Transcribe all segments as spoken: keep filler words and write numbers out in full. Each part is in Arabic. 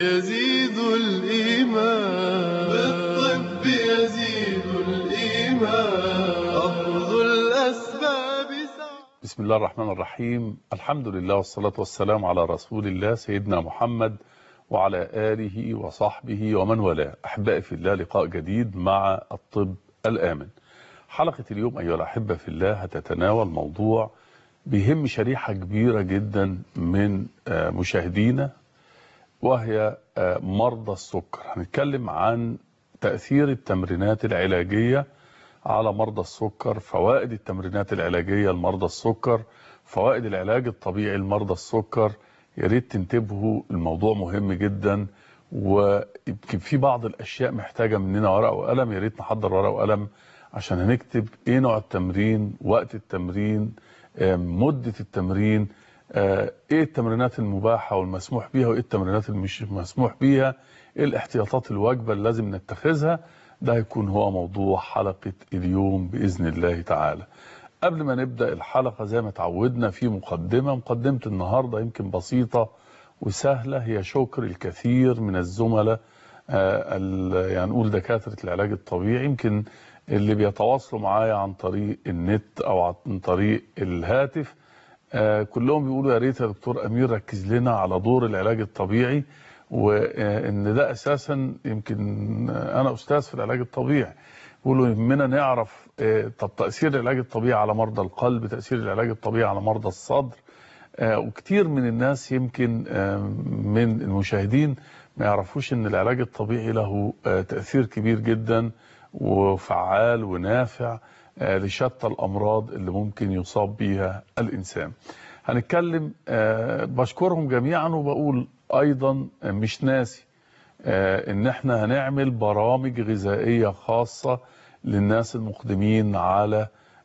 يزيد الإيمان بالطب، يزيد الإيمان أخذ الأسباب سعى. بسم الله الرحمن الرحيم. الحمد لله والصلاة والسلام على رسول الله سيدنا محمد وعلى آله وصحبه ومن والاه. أحبائي في الله، لقاء جديد مع الطب الآمن. حلقة اليوم أيها الأحبة في الله هتتناول موضوع بيهم شريحة كبيرة جدا من مشاهدينا، وهي مرضى السكر. هنتكلم عن تأثير التمرينات العلاجية على مرضى السكر، فوائد التمرينات العلاجية لمرضى السكر، فوائد العلاج الطبيعي لمرضى السكر. يا ريت تنتبهوا، الموضوع مهم جدا، ويمكن في بعض الأشياء محتاجة مننا ورقة وقلم. يا ريت نحضر ورقة وقلم عشان هنكتب ايه نوع التمرين، وقت التمرين، مدة التمرين، ايه التمرينات المباحة والمسموح بيها، وايه التمرينات المش مسموح بيها، ايه الاحتياطات الواجبة اللي لازم نتخذها. ده هيكون هو موضوع حلقة اليوم بإذن الله تعالى. قبل ما نبدأ الحلقة زي ما تعودنا في مقدمة مقدمة النهاردة يمكن بسيطة وسهلة، هي شكر الكثير من الزملاء، يعني نقول دكاترة العلاج الطبيعي، يمكن اللي بيتواصلوا معايا عن طريق النت أو عن طريق الهاتف. آه كلهم بيقولوا يا ريت يا دكتور أمير ركز لنا على دور العلاج الطبيعي، وإن ده أساسا يمكن أنا أستاذ في العلاج الطبيعي. بيقولوا يهمنا نعرف آه طب تأثير العلاج الطبيعي على مرضى القلب، تأثير العلاج الطبيعي على مرضى الصدر. آه وكتير من الناس يمكن آه من المشاهدين ما يعرفوش إن العلاج الطبيعي له آه تأثير كبير جدا وفعال ونافع لشتى الأمراض اللي ممكن يصاب بيها الإنسان. هنتكلم، بشكرهم جميعا، وبقول أيضا مش ناسي إن احنا هنعمل برامج غذائية خاصة للناس المقدمين على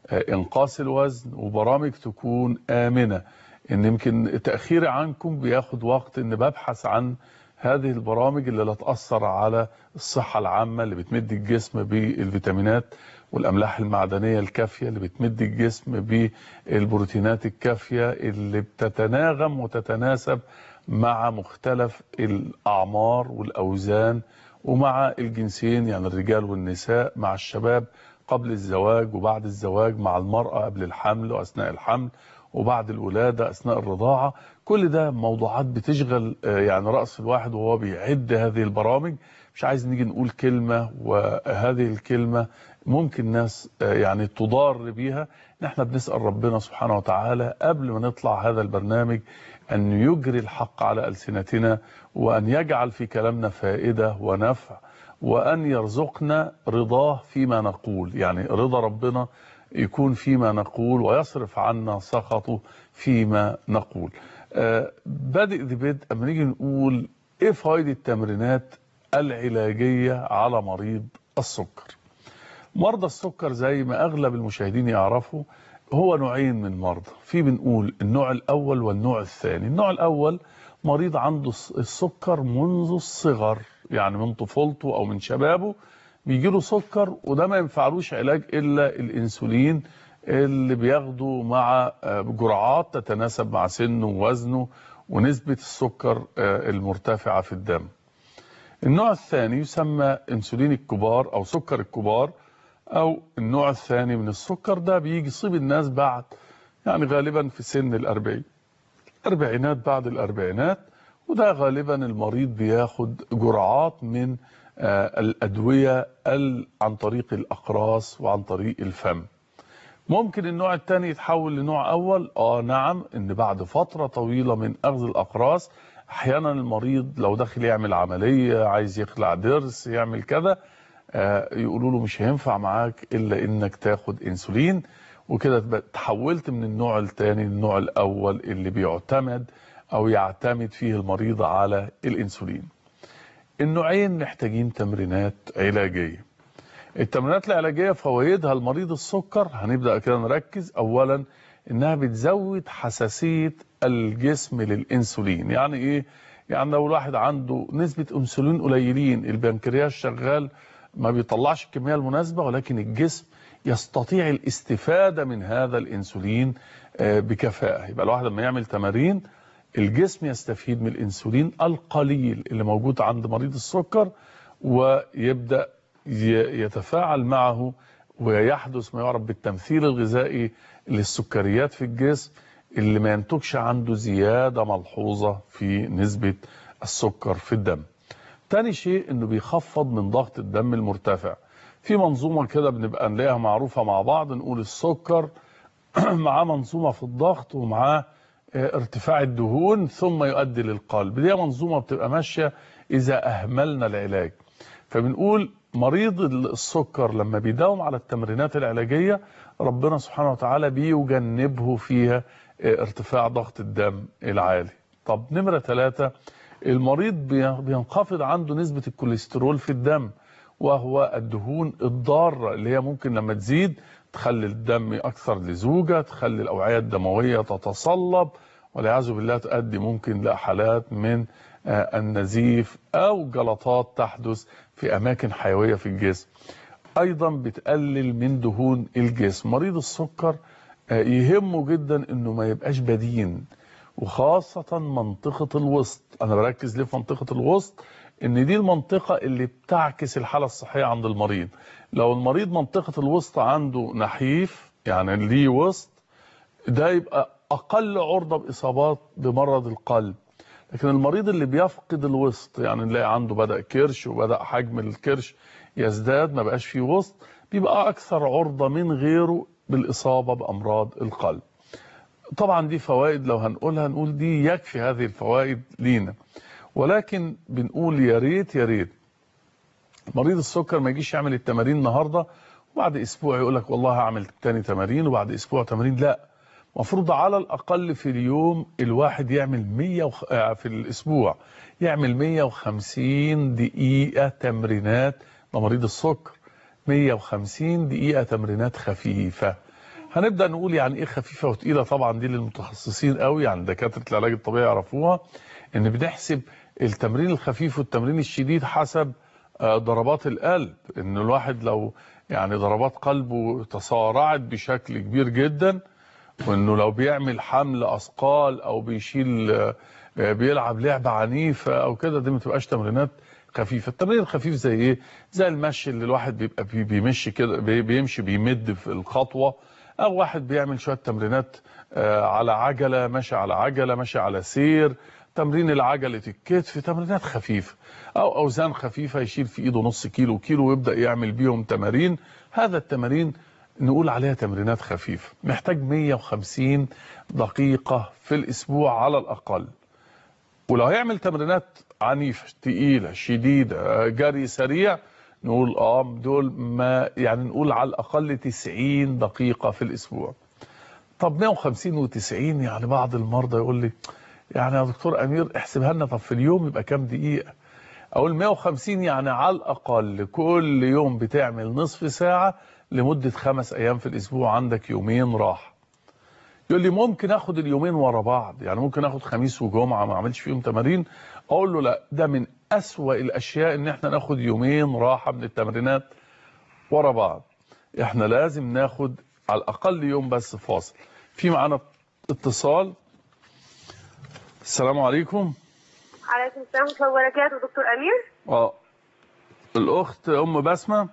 إنقاص الوزن، وبرامج تكون آمنة. إن يمكن تأخيري عنكم بياخد وقت إن ببحث عن هذه البرامج اللي لا تأثر على الصحة العامة، اللي بتمد الجسم بالفيتامينات والأملاح المعدنية الكافية، اللي بتمد الجسم بالبروتينات الكافية، اللي بتتناغم وتتناسب مع مختلف الأعمار والأوزان ومع الجنسين، يعني الرجال والنساء، مع الشباب قبل الزواج وبعد الزواج، مع المرأة قبل الحمل وأثناء الحمل وبعد الولادة أثناء الرضاعة. كل ده موضوعات بتشغل يعني رأس الواحد وهو بيعد هذه البرامج. مش عايز نيجي نقول كلمة وهذه الكلمة ممكن ناس يعني تضار بيها. نحن بنسأل ربنا سبحانه وتعالى قبل ما نطلع هذا البرنامج أن يجري الحق على ألسنتنا، وأن يجعل في كلامنا فائدة ونفع، وأن يرزقنا رضاه فيما نقول، يعني رضا ربنا يكون فيما نقول، ويصرف عنا سخطه فيما نقول. آه بادئ ذي بدء اما نيجي نقول ايه فوائد التمرينات العلاجية على مريض السكر. مرضى السكر زي ما اغلب المشاهدين يعرفوا هو نوعين من المرضى، في بنقول النوع الاول والنوع الثاني. النوع الاول مريض عنده السكر منذ الصغر، يعني من طفولته او من شبابه بيجي له سكر، وده ما ينفعلوش علاج الا الانسولين اللي بياخده مع جرعات تتناسب مع سنه ووزنه ونسبة السكر المرتفعة في الدم. النوع الثاني يسمى انسولين الكبار او سكر الكبار، او النوع الثاني من السكر. ده بيجي يصيب الناس بعد يعني غالبا في سن الاربعين اربعينات، بعد الاربعينات، وده غالبا المريض بياخد جرعات من الادوية عن طريق الاقراص وعن طريق الفم. ممكن النوع الثاني يتحول لنوع اول، اه نعم، ان بعد فترة طويلة من اخذ الاقراص احيانا المريض لو داخل يعمل عملية، عايز يخلع ضرس، يعمل كذا، آه يقولوا له مش هينفع معاك الا انك تاخد انسولين، وكده تحولت من النوع الثاني للنوع الاول اللي بيعتمد او يعتمد فيه المريض على الانسولين. النوعين محتاجين تمرينات علاجية. التمرينات العلاجية فوائدها لمريض السكر هنبدأ كده نركز. اولا انها بتزود حساسية الجسم للانسولين. يعني ايه؟ يعني لو الواحد عنده نسبة انسولين قليلين، البنكرياس شغال ما بيطلعش الكمية المناسبة، ولكن الجسم يستطيع الاستفادة من هذا الانسولين بكفاءة. يبقى الواحد لما يعمل تمارين الجسم يستفيد من الانسولين القليل اللي موجود عند مريض السكر، ويبدأ يتفاعل معه ويحدث ما يعرف بالتمثيل الغذائي للسكريات في الجسم، اللي ما ينتجش عنده زيادة ملحوظة في نسبة السكر في الدم. تاني شيء انه بيخفض من ضغط الدم المرتفع. في منظومة كده بنبقى نلاقيها معروفة مع بعض، نقول السكر معاه منظومة في الضغط ومعاه ارتفاع الدهون ثم يؤدي للقلب. دي منظومة بتبقى ماشية إذا أهملنا العلاج. فبنقول مريض السكر لما بيداوم على التمرينات العلاجية ربنا سبحانه وتعالى بيجنبه فيها ارتفاع ضغط الدم العالي. طب نمرة ثلاثة، المريض بينخفض عنده نسبة الكوليسترول في الدم، وهو الدهون الضارة اللي هي ممكن لما تزيد تخلي الدم أكثر لزوجة، تخلي الأوعية الدموية تتصلب، والعياذ بالله تؤدي ممكن لحالات من النزيف أو جلطات تحدث في أماكن حيوية في الجسم. أيضا بتقلل من دهون الجسم. مريض السكر يهمه جدا أنه ما يبقاش بدين، وخاصة منطقة الوسط. أنا بركز ليه في منطقة الوسط؟ إن دي المنطقة اللي بتعكس الحالة الصحية عند المريض. لو المريض منطقة الوسط عنده نحيف، يعني ليه وسط، ده يبقى أقل عرضة بإصابات بمرض القلب. لكن المريض اللي بيفقد الوسط، يعني نلاقي عنده بدأ كرش وبدأ حجم الكرش يزداد، ما بقاش فيه وسط، بيبقى أكثر عرضة من غيره بالإصابة بأمراض القلب. طبعا دي فوائد لو هنقولها نقول دي يكفي هذه الفوائد لينا، ولكن بنقول يا ريت يا ريت مريض السكر ما يجيش يعمل التمارين النهارده وبعد اسبوع يقول لك والله هعمل تاني تمارين وبعد اسبوع تمارين. لا، المفروض على الاقل في اليوم الواحد يعمل مية وخ... في الاسبوع يعمل مية وخمسين دقيقه تمرينات لمريض السكر. مية وخمسين دقيقه تمرينات خفيفه. هنبدا نقول يعني ايه خفيفه وتقيله، طبعا دي للمتخصصين قوي، يعني دكاتره العلاج الطبيعي يعرفوها، ان بنحسب التمرين الخفيف والتمرين الشديد حسب ضربات القلب. ان الواحد لو يعني ضربات قلبه تسارعت بشكل كبير جدا، وانه لو بيعمل حمل اثقال او بيشيل بيلعب لعبه عنيفه او كده، دي ما تبقاش تمرينات خفيفه. التمرين الخفيف زي ايه؟ زي المشي اللي الواحد بيبقى بيمشي كده، بيمشي بيمد في الخطوه، او واحد بيعمل شويه تمرينات على عجله، ماشي على عجله، ماشي على سير، تمرين العجله الكتف، تمرينات خفيفه، او اوزان خفيفه يشيل في ايده نص كيلو كيلو ويبدا يعمل بيهم تمارين. هذا التمارين نقول عليها تمرينات خفيفه. محتاج مية وخمسين دقيقه في الاسبوع على الاقل. ولو هيعمل تمرينات عنيفه تقيله شديده جري سريع، نقول اه دول ما يعني نقول على الاقل تسعين دقيقه في الاسبوع. طب مية وخمسين وتسعين، يعني بعض المرضى يقول لي يعني يا دكتور امير احسبها لنا، طب في اليوم يبقى كام دقيقه؟ اقول مية وخمسين يعني على الاقل كل يوم بتعمل نصف ساعه لمده خمس ايام في الاسبوع، عندك يومين راحه. يقول لي ممكن اخد اليومين ورا بعض، يعني ممكن اخد خميس وجمعه ما اعملش فيهم تمارين. اقول له لا، ده من اسوأ الاشياء ان احنا ناخد يومين راحه من التمرينات ورا بعض. احنا لازم ناخد على الاقل يوم بس فاصل. في معانا اتصال. السلام عليكم. عليكم السلام ورحمة الله وبركاته. دكتور أمير؟ اه الأخت أم بسمة،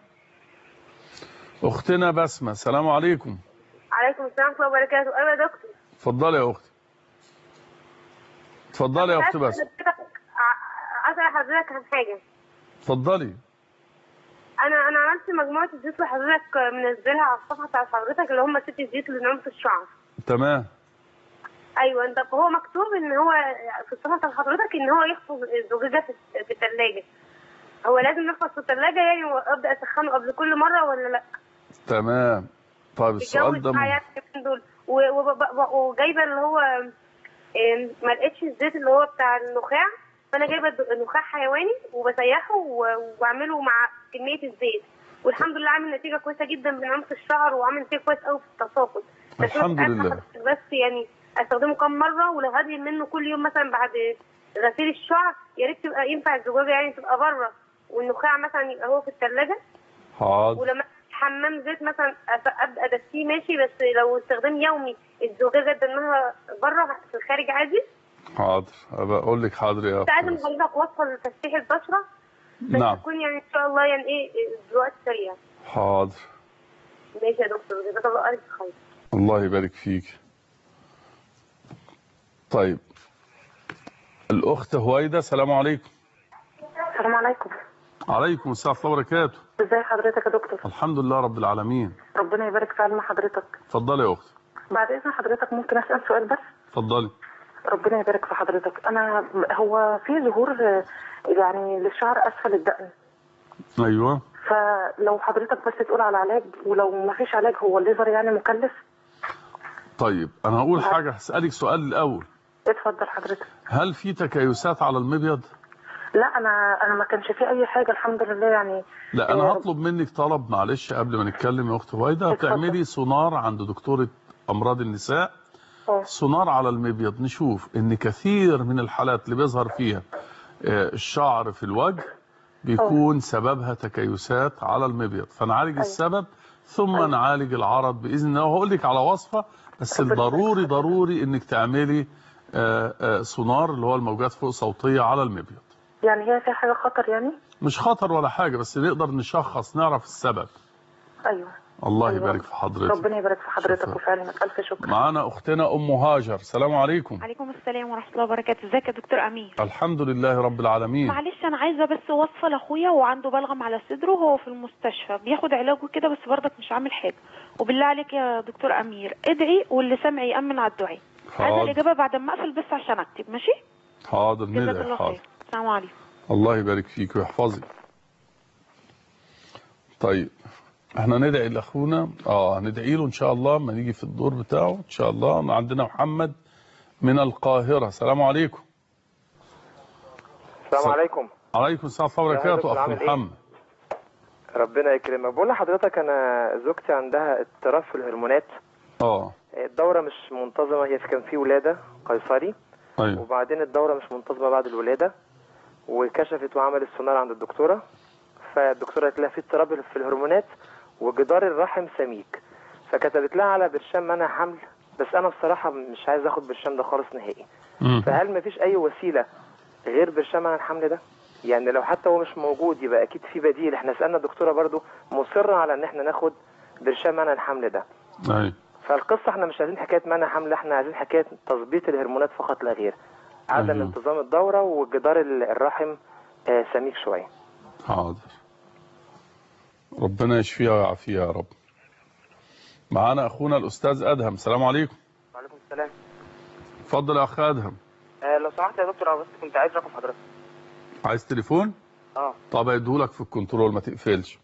أختنا بسمة. السلام عليكم. عليكم السلام ورحمة الله وبركاته. أيوة يا دكتور. اتفضلي يا أختي. اتفضلي يا أخت بسمة. أسأل حضرتك عن حاجة. اتفضلي. أنا أنا عملت مجموعة الزيوت اللي حضرتك منزلها على الصفحة بتاعت حضرتك، اللي هم ست زيوت لنعومة الشعر. تمام. أيوة. أنت هو مكتوب إن هو في الصفحة بتاعت حضرتك إن هو يحفظ الزجاجة في في الثلاجة. هو لازم يحفظ في الثلاجة يعني وأبدأ أسخنه قبل كل مرة ولا لأ؟ تمام. طيب السؤال ده الجو دول وجايبة اللي هو ما لقيتش الزيت اللي هو بتاع النخاع، فانا جايبه نخاع حيواني وبسيحه واعمله مع كميه الزيت، والحمد لله عامل نتيجه كويسه جدا بنعومه الشعر وعامل نتيجه كويس قوي في التساقط. الحمد لله. بس يعني استخدمه كم مره، ولو هدهن منه كل يوم مثلا بعد غسيل الشعر يا ريت تبقى ينفع الزجاجه يعني تبقى بره والنخاع مثلا يبقى هو في الثلاجه. حاضر. ولما حمام زيت مثلا ابدا ادفيه ماشي، بس لو استخدام يومي الزجاجه ادهنها بره في الخارج عادي. حاضر بقول لك حاضر يا كنت عايزه من أختي. حضرتك وصفه لتفتيح البشره بس نعم تكون يعني ان شاء الله يعني ايه الوقت سريع. حاضر. ماشي يا دكتور، جزاك الله الف خير. الله يبارك فيك. طيب الأخت هويدا، السلام عليكم. السلام عليكم. عليكم السلام ورحمة الله وبركاته. ازي حضرتك يا دكتور؟ الحمد لله رب العالمين. ربنا يبارك في علم حضرتك. اتفضلي يا أختي. بعد اذن حضرتك ممكن اسال سؤال بس؟ اتفضلي. ربنا يبارك في حضرتك. انا هو في ظهور يعني للشعر اسفل الدقن. ايوه. فلو حضرتك بس تقول على علاج، ولو ما فيش علاج هو الليزر يعني مكلف؟ طيب انا هقول حاجه، هسالك سؤال الاول. اتفضل حضرتك. هل في تكيسات على المبيض؟ لا انا انا ما كانش في اي حاجه الحمد لله يعني. لا انا آه، هطلب منك طلب معلش قبل ما نتكلم يا اخت هويدا. اتفضل. تعملي سونار عند دكتوره امراض النساء، اه سونار على المبيض، نشوف ان كثير من الحالات اللي بيظهر فيها آه، الشعر في الوجه بيكون سببها تكيسات على المبيض، فنعالج السبب ثم نعالج العرض باذن الله. وهقول لك على وصفه، بس الضروري ضروري انك تعملي آه، آه، سونار اللي هو الموجات فوق صوتيه على المبيض. يعني هي فيها حاجه خطر يعني؟ مش خطر ولا حاجه، بس نقدر نشخص نعرف السبب. ايوه. الله أيوة. يبارك في حضرتك. ربنا يبارك في حضرتك شكرا. وفي علمك. الف شكر. معانا اختنا ام هاجر، السلام عليكم. عليكم السلام ورحمة الله وبركاته. ازيك يا دكتور أمير؟ الحمد لله رب العالمين. معلش أنا عايزة بس وصفة لأخويا وعنده بلغم على صدره وهو في المستشفى بياخد علاجه كده، بس برضك مش عامل حاجة. وبالله عليك يا دكتور أمير ادعي واللي سمع يأمن على الدعاء. عايزة حاضر. الإجابة بعد ما أقفل بس عشان أكتب. ماشي؟ حاضر جزاك ندعي. الله حاضر. خير. السلام عليكم. الله يبارك فيك ويحفظك. طيب احنا ندعي لاخونا، اه ندعي له ان شاء الله ما نيجي في الدور بتاعه ان شاء الله. عندنا محمد من القاهره، السلام عليكم. السلام عليكم. عليكم السلام ورحمه الله وبركاته. اخ محمد ربنا يكرمك. بقول لحضرتك انا زوجتي عندها اضطراب في الهرمونات. اه الدوره مش منتظمه، هي كان في ولاده قيصري. ايوه. وبعدين الدوره مش منتظمه بعد الولاده، وكشفت وعملت سونار عند الدكتوره، فالدكتوره قالت لها في اضطراب في الهرمونات وجدار الرحم سميك، فكتبت لها على برشام منع حمل. بس انا بصراحه مش عايز اخد برشام ده خالص نهائي. مم. فهل مفيش اي وسيله غير برشام منع الحمل ده؟ يعني لو حتى هو مش موجود يبقى اكيد في بديل. احنا سالنا الدكتوره برضو مصره على ان احنا ناخد برشام منع الحمل ده. ايوه. فالقصه احنا مش عايزين حكايه منع حمل، احنا عايزين حكايه تظبيط الهرمونات فقط لا غير. عدم أيوه. انتظام الدوره وجدار الرحم آه سميك شويه. حاضر. ربنا يشفيها ويعافيها يا رب. معانا اخونا الاستاذ ادهم، السلام عليكم. وعليكم السلام. اتفضل يا اخ ادهم. آه لو سمحت يا دكتور، انا بس كنت عايز رقم حضرتك. عايز تليفون؟ اه. طب اديهولك في الكنترول ما تقفلش.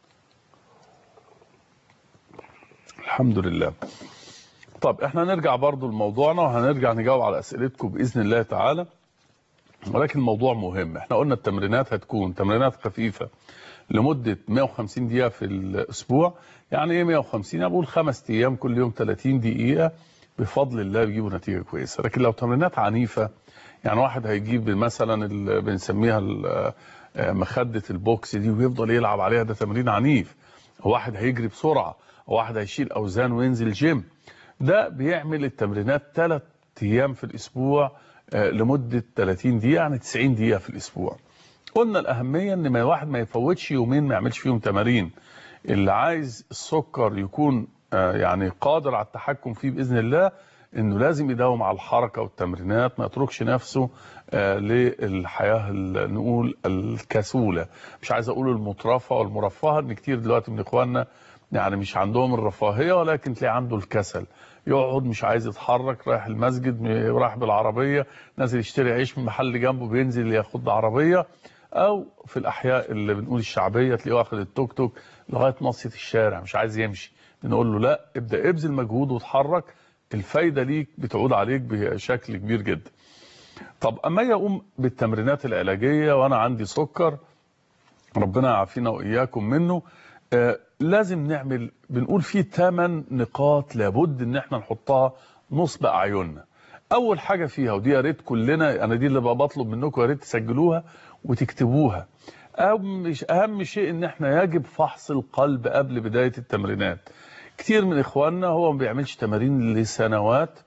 الحمد لله. طب احنا نرجع برضو لموضوعنا وهنرجع نجاوب على اسئلتكم باذن الله تعالى، ولكن الموضوع مهم. احنا قلنا التمرينات هتكون تمرينات خفيفه لمده مئة وخمسين دقيقه في الاسبوع. يعني ايه مئة وخمسين؟ اقول خمس ايام كل يوم ثلاثين دقيقه، بفضل الله بيجيبوا نتيجه كويسه. لكن لو تمرينات عنيفه، يعني واحد هيجيب مثلا اللي بنسميها مخده البوكس دي ويفضل يلعب عليها، ده تمرين عنيف. واحد هيجري بسرعه، واحد هيشيل اوزان وينزل جيم، ده بيعمل التمرينات ثلاث ايام في الاسبوع لمده ثلاثين دقيقه، يعني تسعين دقيقه في الاسبوع. قلنا الاهميه ان ما واحد ما يفوتش يومين ما يعملش فيهم تمارين. اللي عايز السكر يكون يعني قادر على التحكم فيه باذن الله، انه لازم يداوم على الحركه والتمرينات، ما يتركش نفسه للحياه نقول الكسوله. مش عايز اقول المترفه والمرفهه، ان كتير دلوقتي من اخواننا يعني مش عندهم الرفاهيه، ولكن تلاقي عنده الكسل، يقعد مش عايز يتحرك، رايح المسجد رايح بالعربيه، نازل يشتري عيش من محل جنبه بينزل ياخد عربيه، او في الاحياء اللي بنقول الشعبيه تلاقيه واخد التوك توك لغايه ناصيه الشارع مش عايز يمشي. بنقول له لا، ابدا ابذل مجهود واتحرك، الفايده ليك بتعود عليك بشكل كبير جدا. طب اما يقوم بالتمرينات العلاجيه وانا عندي سكر، ربنا يعافينا واياكم منه، آه لازم نعمل بنقول فيه ثمان نقاط لابد ان احنا نحطها نصب اعيننا. اول حاجه فيها، ودي يا ريت كلنا، انا دي اللي بقى بطلب منكم، يا ريت تسجلوها وتكتبوها. مش اهم شيء ان احنا يجب فحص القلب قبل بدايه التمرينات. كتير من اخواننا هو ما بيعملش تمارين لسنوات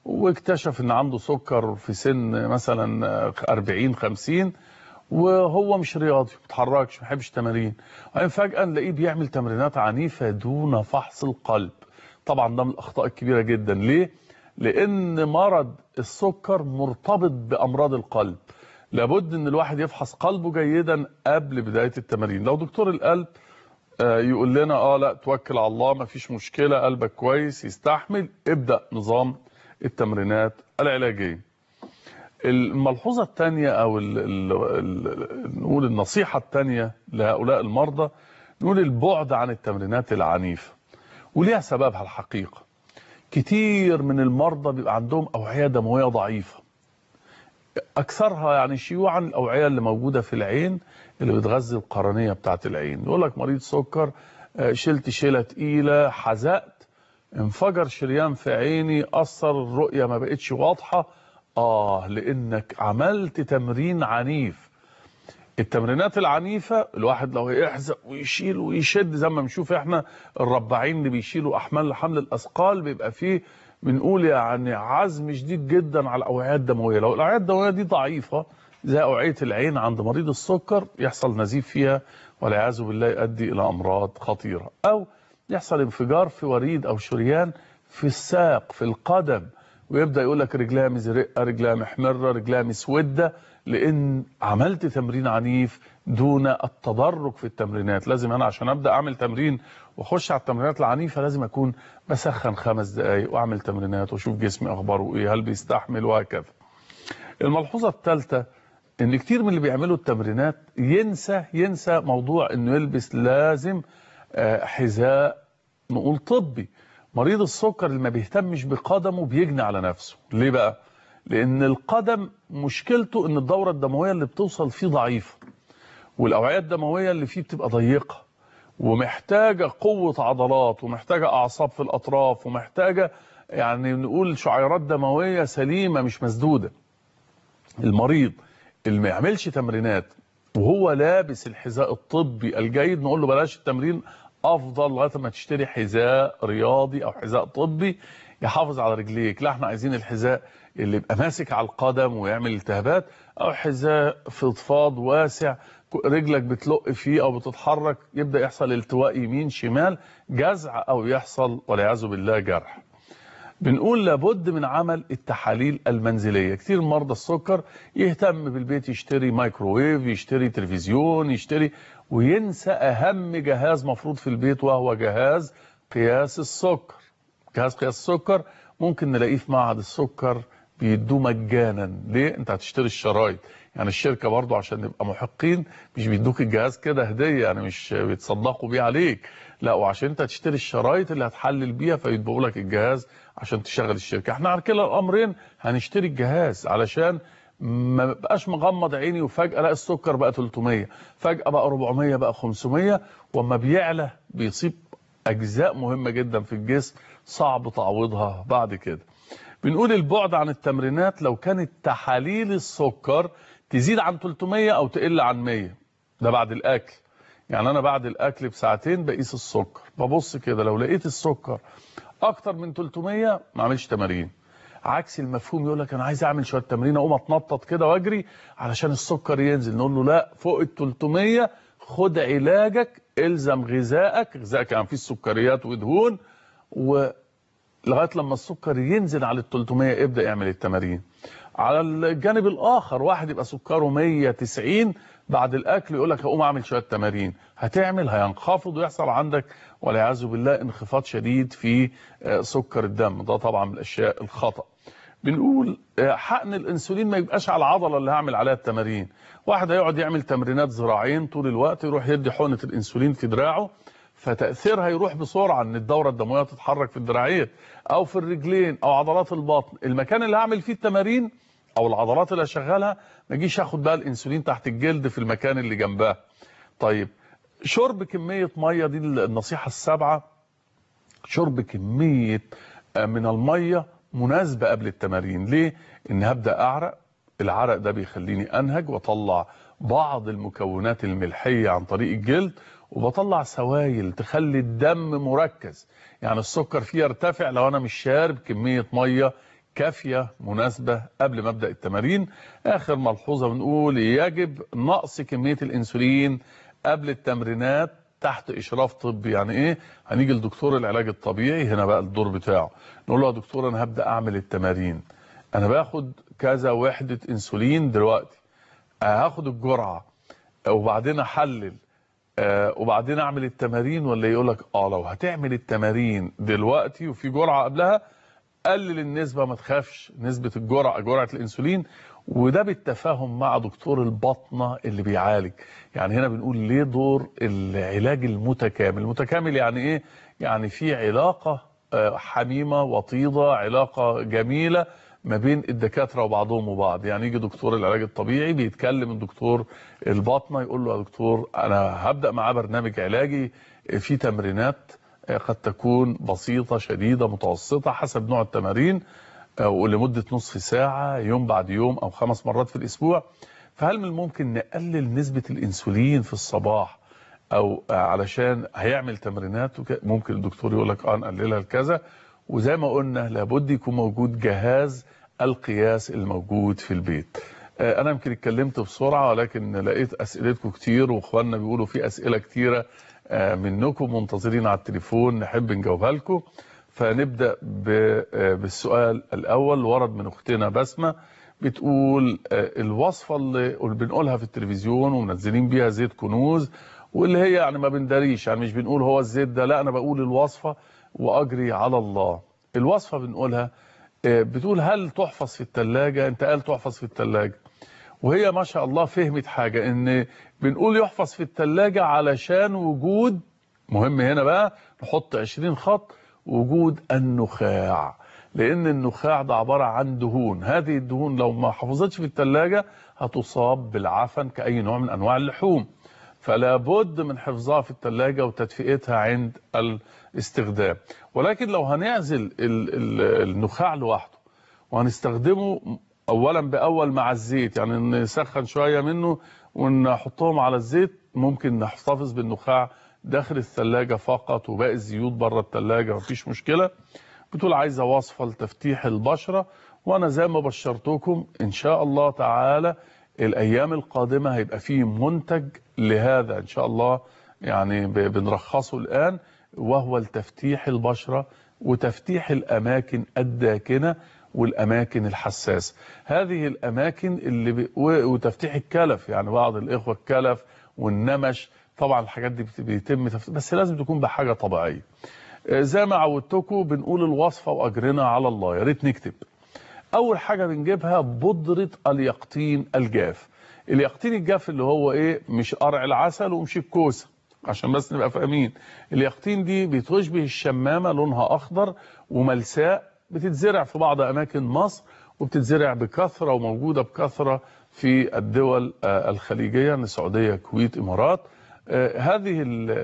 واكتشف ان عنده سكر في سن مثلا أربعين خمسين، وهو مش رياضي، ما بيتحركش، ما بيحبش تمارين، وبعدين فجأة نلاقيه بيعمل تمرينات عنيفة دون فحص القلب. طبعا ده من الأخطاء الكبيرة جدا. ليه؟ لأن مرض السكر مرتبط بأمراض القلب. لابد ان الواحد يفحص قلبه جيدا قبل بداية التمارين. لو دكتور القلب يقول لنا اه لا توكل على الله، ما فيش مشكلة، قلبك كويس يستحمل، ابدأ نظام التمرينات العلاجية. الملحوظة الثانية او ال ال ال نقول النصيحة الثانية لهؤلاء المرضى، نقول البعد عن التمرينات العنيفة، وليها سببها الحقيقة. كتير من المرضى بيبقى عندهم أوعية دموية ضعيفة، أكثرها يعني شيوعا الأوعية اللي موجودة في العين اللي بتغذي القرنية بتاعت العين. يقول لك مريض سكر شلت شيلة تقيلة، حزقت، انفجر شريان في عيني، أثر الرؤية ما بقتش واضحة. آه لأنك عملت تمرين عنيف. التمرينات العنيفة الواحد لو يحزق ويشيل ويشد زي ما بنشوف احنا الرباعين اللي بيشيلوا أحمال حمل الأثقال، بيبقى فيه بنقول يعني عزم شديد جدا على الأوعية الدموية. لو الأوعية الدموية دي ضعيفة زي أوعية العين عند مريض السكر، يحصل نزيف فيها والعياذ بالله يؤدي إلى أمراض خطيرة، أو يحصل انفجار في وريد أو شريان في الساق في القدم، ويبدأ يقول لك رجلها مزرقة، رجلها محمرة، رجلها مسودة، لأن عملت تمرين عنيف دون التدرج في التمرينات. لازم أنا عشان أبدأ أعمل تمرين وأخش على التمرينات العنيفة لازم أكون بسخن خمس دقايق وأعمل تمرينات وأشوف جسمي أخباره إيه، هل بيستحمل، وهكذا. الملحوظة الثالثة إن كتير من اللي بيعملوا التمرينات ينسى ينسى موضوع إنه يلبس لازم حذاء نقول طبي. مريض السكر اللي ما بيهتمش بقدمه بيجني على نفسه. ليه بقى؟ لأن القدم مشكلته إن الدورة الدموية اللي بتوصل فيه ضعيفة، والأوعية الدموية اللي فيه بتبقى ضيقة، ومحتاجة قوة عضلات، ومحتاجة أعصاب في الأطراف، ومحتاجة يعني نقول شعيرات دموية سليمة مش مسدودة. المريض اللي ما يعملش تمرينات وهو لابس الحذاء الطبي الجيد نقول له بلاش التمرين، أفضل لغاية ما تشتري حذاء رياضي أو حذاء طبي يحافظ على رجليك. لا احنا عايزين الحذاء اللي يبقى ماسك على القدم ويعمل التهابات، او حذاء فضفاض واسع رجلك بتلق فيه او بتتحرك يبدأ يحصل التواء يمين شمال، جزع او يحصل والعياذ بالله جرح. بنقول لابد من عمل التحاليل المنزلية. كتير مرضى السكر يهتم بالبيت يشتري مايكروويف، يشتري تلفزيون، يشتري، وينسى اهم جهاز مفروض في البيت وهو جهاز قياس السكر. جهاز قياس السكر ممكن نلاقيه في معهد السكر بيدوه مجانا. ليه؟ انت هتشتري الشرايط، يعني الشركة برضو عشان نبقى محقين مش بيدوك الجهاز كده هدية، يعني مش بيتصدقوا بيه عليك، لا وعشان انت تشتري الشرايط اللي هتحلل بيها فيدبقوا لك الجهاز عشان تشغل الشركة. احنا على كلا الامرين هنشتري الجهاز علشان ما بقاش مغمض عيني وفجأة لا السكر بقى ثلاثمية، فجأة بقى أربعمية، بقى خمسمية، وما بيعلى بيصيب أجزاء مهمة جدا في الجسم صعب تعويضها بعد كده. بنقول البعد عن التمرينات لو كانت تحاليل السكر تزيد عن ثلاثمية أو تقل عن مية، ده بعد الأكل. يعني أنا بعد الأكل بساعتين بقيس السكر، ببص كده لو لقيت السكر أكتر من ثلاثمية ما أعملش تمارين. عكس المفهوم يقول لك أنا عايز أعمل شوية تمرين أقوم أتنطط كده وأجري علشان السكر ينزل، نقول له لا، فوق ال ثلاثمية خد علاجك، الزم غذائك، غذائك يعني فيه السكريات ودهون، ولغايه لما السكر ينزل على ال ثلاثمية ابدا يعمل التمارين. على الجانب الاخر واحد يبقى سكره مية وتسعين بعد الاكل يقول لك هقوم اعمل شويه تمارين، هتعمل هينخفض ويحصل عندك والعياذ بالله انخفاض شديد في سكر الدم. ده طبعا من الاشياء الخطا. بنقول حقن الانسولين ما يبقاش على العضله اللي هعمل عليها التمارين. واحد هيقعد يعمل تمرينات ذراعين طول الوقت يروح يدي حقنه الانسولين في دراعه، فتاثيرها يروح بسرعه ان الدوره الدمويه تتحرك في الدراعين او في الرجلين او عضلات البطن. المكان اللي هعمل فيه التمارين او العضلات اللي هشغلها ما اجيش اخد بقى الانسولين تحت الجلد في المكان اللي جنبها. طيب شرب كميه ميه، دي النصيحه السابعه، شرب كميه من الميه مناسبة قبل التمارين. ليه؟ ان هبدأ اعرق، العرق ده بيخليني انهج واطلع بعض المكونات الملحية عن طريق الجلد، وبطلع سوائل تخلي الدم مركز، يعني السكر فيه يرتفع لو انا مش شارب كمية مية كافية مناسبة قبل ما ابدأ التمارين. اخر ملحوظة بنقول يجب نقص كمية الانسولين قبل التمرينات تحت اشراف طبي. يعني ايه؟ هنيجي لدكتور العلاج الطبيعي، هنا بقى الدور بتاعه، نقول له يا دكتور انا هبدأ اعمل التمارين، انا باخد كذا وحدة انسولين دلوقتي، هاخد الجرعة وبعدين احلل آه وبعدين اعمل التمارين، ولا يقول لك اه لو هتعمل التمارين دلوقتي وفي جرعة قبلها قلل النسبة، ما تخافش، نسبة الجرعة جرعة الانسولين. وده بالتفاهم مع دكتور الباطنة اللي بيعالج. يعني هنا بنقول ليه دور العلاج المتكامل. المتكامل يعني ايه؟ يعني في علاقة حميمة وطيدة، علاقة جميلة ما بين الدكاترة وبعضهم وبعض. يعني يجي دكتور العلاج الطبيعي بيتكلم الدكتور الباطنة يقول له يا دكتور انا هبدأ معاه برنامج علاجي في تمرينات قد تكون بسيطة شديدة متوسطة حسب نوع التمارين، ولمدة نصف ساعة يوم بعد يوم أو خمس مرات في الأسبوع. فهل من الممكن نقلل نسبة الإنسولين في الصباح أو علشان هيعمل تمرينات؟ ممكن الدكتور يقول لك اه نقللها لكذا. وزي ما قلنا لابد يكون موجود جهاز القياس الموجود في البيت. أنا يمكن اتكلمت بسرعة ولكن لقيت أسئلتكم كتير وإخواننا بيقولوا في أسئلة كتيرة منكم منتظرين على التليفون نحب نجاوبها لكم. فنبدأ بالسؤال الأول، ورد من أختنا بسمة بتقول الوصفة اللي بنقولها في التلفزيون ومنزلين بيها زيت كنوز، واللي هي يعني ما بندريش، يعني مش بنقول هو الزيت ده، لا أنا بقول الوصفة وأجري على الله. الوصفة بنقولها بتقول هل تحفظ في الثلاجة؟ أنت قال تحفظ في الثلاجة، وهي ما شاء الله فهمت حاجة، ان بنقول يحفظ في الثلاجة علشان وجود، مهم هنا بقى نحط عشرين خط، وجود النخاع. لان النخاع ده عبارة عن دهون، هذه الدهون لو ما حفظتش في الثلاجة هتصاب بالعفن كأي نوع من انواع اللحوم، فلا بد من حفظها في الثلاجة وتدفئتها عند الاستخدام. ولكن لو هنعزل النخاع لوحده وهنستخدمه اولا باول مع الزيت، يعني نسخن شويه منه ونحطهم على الزيت، ممكن نحتفظ بالنخاع داخل الثلاجه فقط وباقي الزيوت بره الثلاجه مفيش مشكله. بتقول عايزه وصفه لتفتيح البشره، وانا زي ما بشرتكم ان شاء الله تعالى الايام القادمه هيبقى فيه منتج لهذا ان شاء الله، يعني بنرخصه الان، وهو لتفتيح البشره وتفتيح الاماكن الداكنه والاماكن الحساسه. هذه الاماكن اللي ب... وتفتيح الكلف، يعني بعض الاخوه الكلف والنمش، طبعا الحاجات دي بيتم تفتيح بس لازم تكون بحاجه طبيعيه. زي ما عودتكم بنقول الوصفه واجرنا على الله، يا ريت نكتب. اول حاجه بنجيبها بودره اليقطين الجاف. اليقطين الجاف اللي هو ايه؟ مش قرع العسل ومش الكوسه، عشان بس نبقى فاهمين. اليقطين دي بتشبه الشمامه، لونها اخضر وملساء، بتتزرع في بعض اماكن مصر وبتتزرع بكثره وموجوده بكثره في الدول الخليجيه، السعوديه، الكويت، امارات. هذه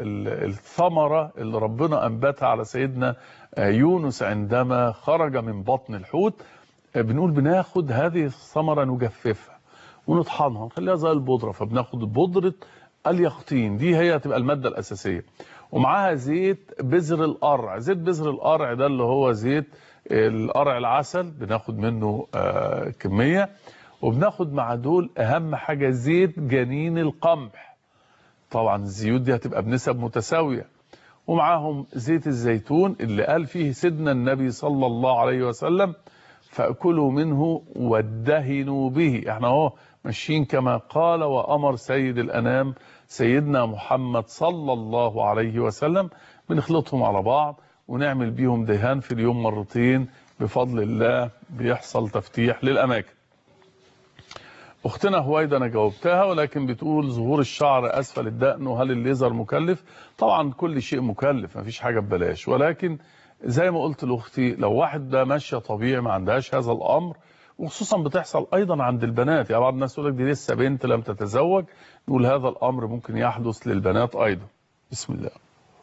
الثمره اللي ربنا انبتها على سيدنا يونس عندما خرج من بطن الحوت، بنقول بناخد هذه الثمره نجففها ونطحنها ونخليها زي البودره، فبناخد بودره اليقطين دي هي هتبقى الماده الاساسيه، ومعاها زيت بذر القرع. زيت بذر القرع ده اللي هو زيت القرع العسل، بناخد منه آه كميه، وبناخد مع دول اهم حاجه زيت جنين القمح. طبعا الزيوت دي هتبقى بنسب متساويه، ومعاهم زيت الزيتون اللي قال فيه سيدنا النبي صلى الله عليه وسلم فاكلوا منه وادهنوا به. احنا اهو ماشيين كما قال وامر سيد الانام سيدنا محمد صلى الله عليه وسلم، بنخلطهم على بعض ونعمل بيهم دهان في اليوم مرتين، بفضل الله بيحصل تفتيح للاماكن. اختنا هويدا انا جاوبتها، ولكن بتقول ظهور الشعر اسفل الدقن وهل الليزر مكلف؟ طبعا كل شيء مكلف، مفيش حاجه ببلاش، ولكن زي ما قلت لاختي لو واحد ده ماشيه طبيعي ما عندهاش هذا الامر، وخصوصا بتحصل ايضا عند البنات، يعني بعض الناس يقول لك دي لسه بنت لم تتزوج، نقول هذا الامر ممكن يحدث للبنات ايضا. بسم الله.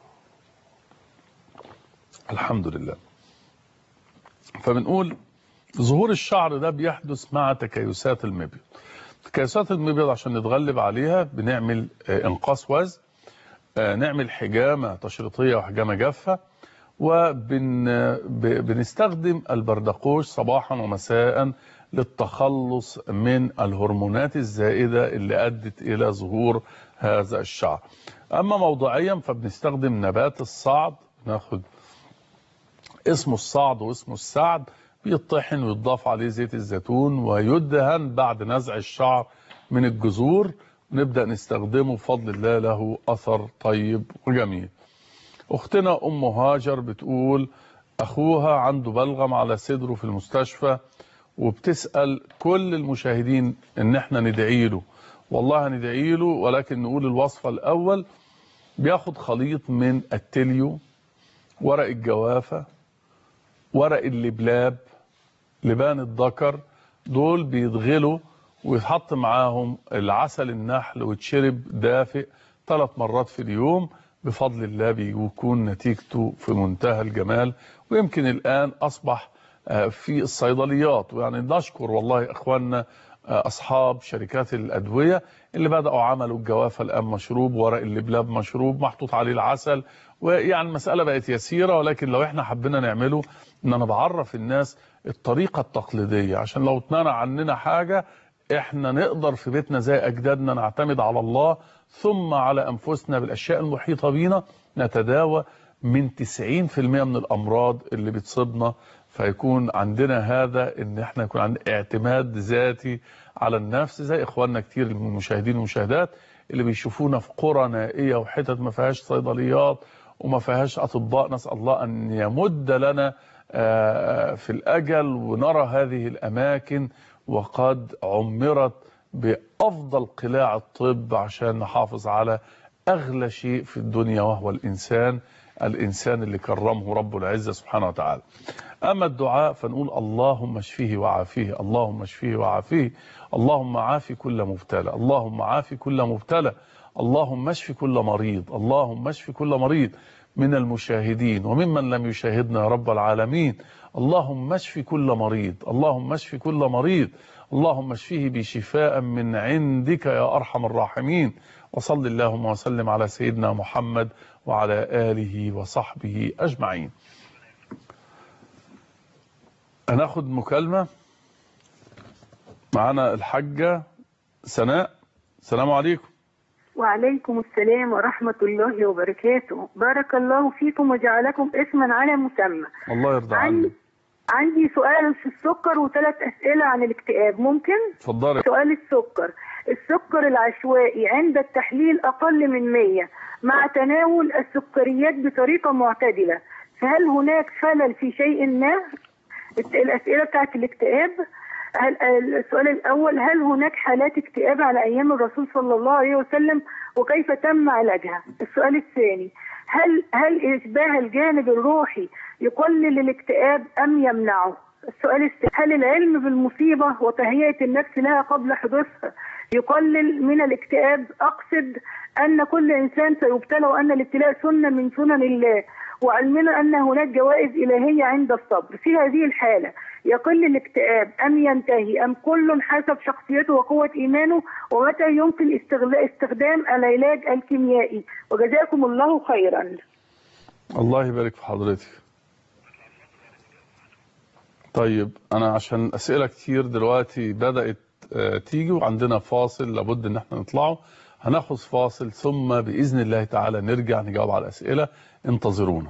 الحمد لله. فبنقول ظهور الشعر ده بيحدث مع تكيسات المبيض. تكيسات المبيض عشان نتغلب عليها بنعمل انقاص وزن، نعمل حجامه تشريطيه وحجامه جافه، وبنستخدم البردقوش صباحا ومساء للتخلص من الهرمونات الزائدة اللي أدت إلى ظهور هذا الشعر. أما موضعيا فبنستخدم نبات الصعد، ناخد اسمه الصعد واسمه السعد، بيطحن ويضاف عليه زيت الزيتون ويدهن بعد نزع الشعر من الجذور، نبدأ نستخدمه بفضل الله، له أثر طيب وجميل. أختنا أم هاجر بتقول أخوها عنده بلغم على صدره في المستشفى، وبتسأل كل المشاهدين إن احنا ندعي له. والله هندعي له، ولكن نقول الوصفة الأول. بياخد خليط من التليو، ورق الجوافة، ورق اللبلاب، لبان الذكر، دول بيتغلوا ويتحط معاهم العسل النحل ويتشرب دافئ ثلاث مرات في اليوم. بفضل الله بيكون نتيجته في منتهى الجمال، ويمكن الآن أصبح في الصيدليات. ويعني نشكر والله إخواننا أصحاب شركات الأدوية اللي بدأوا عملوا الجوافة الآن مشروب، ورق اللبلاب مشروب محطوط عليه العسل، ويعني المسألة بقت يسيرة. ولكن لو احنا حبينا نعمله، ان انا بعرف الناس الطريقة التقليدية، عشان لو اتمنع عننا حاجة احنا نقدر في بيتنا زي أجدادنا نعتمد على الله ثم على أنفسنا بالأشياء المحيطة بينا، نتداوى من تسعين في المئة من الأمراض اللي بتصيبنا. فيكون عندنا هذا، ان احنا يكون عندنا اعتماد ذاتي على النفس، زي اخواننا كتير من المشاهدين والمشاهدات اللي بيشوفونا في قرى نائية وحتت ما فيهاش صيدليات وما فيهاش أطباء. نسأل الله أن يمد لنا في الأجل ونرى هذه الأماكن وقد عمرت بأفضل قلاع الطب، عشان نحافظ على أغلى شيء في الدنيا وهو الإنسان، الإنسان اللي كرمه رب العزة سبحانه وتعالى. أما الدعاء فنقول اللهم اشفيه وعافيه، اللهم اشفيه وعافيه، اللهم عافي كل مبتلى، اللهم عافي كل مبتلى، اللهم اشف كل مريض، اللهم اشف كل مريض من المشاهدين وممن لم يشاهدنا يا رب العالمين. اللهم اشف كل مريض، اللهم اشف كل مريض، اللهم اشفيه بشفاء من عندك يا أرحم الراحمين. وصل اللهم وسلم على سيدنا محمد وعلى آله وصحبه أجمعين. هناخد مكالمة معنا الحاجة سناء. السلام عليكم. وعليكم السلام ورحمة الله وبركاته. بارك الله فيكم وجعلكم اسما على مسمى. الله يرضى عنك. عندي سؤال في السكر وثلاث أسئلة عن الاكتئاب، ممكن؟ اتفضلي. سؤال السكر. السكر العشوائي عند التحليل أقل من مية مع تناول السكريات بطريقة معتدلة، فهل هناك خلل في شيء ما؟ الأسئلة بتاعت الاكتئاب. السؤال الأول، هل هناك حالات اكتئاب على أيام الرسول صلى الله عليه وسلم وكيف تم علاجها؟ السؤال الثاني، هل هل إشباه الجانب الروحي يقلل الاكتئاب أم يمنعه؟ السؤال الثالث، هل العلم بالمصيبة وتهيئة النفس لها قبل حدوثها يقلل من الاكتئاب؟ أقصد أن كل إنسان سيبتلى وأن الابتلاء سنة من سنن الله، وعلمنا أن هناك جوائز إلهية عند الصبر. في هذه الحالة يقل الاكتئاب أم ينتهي، أم كل حسب شخصيته وقوة إيمانه؟ ومتى يمكن استخدام العلاج الكيميائي؟ وجزاكم الله خيرا. الله يبارك في حضرتك. طيب أنا عشان أسئلة كتير دلوقتي بدأت تيجي وعندنا فاصل لابد ان احنا نطلعه، هناخد فاصل ثم بإذن الله تعالى نرجع نجاوب على الأسئلة. انتظرونا.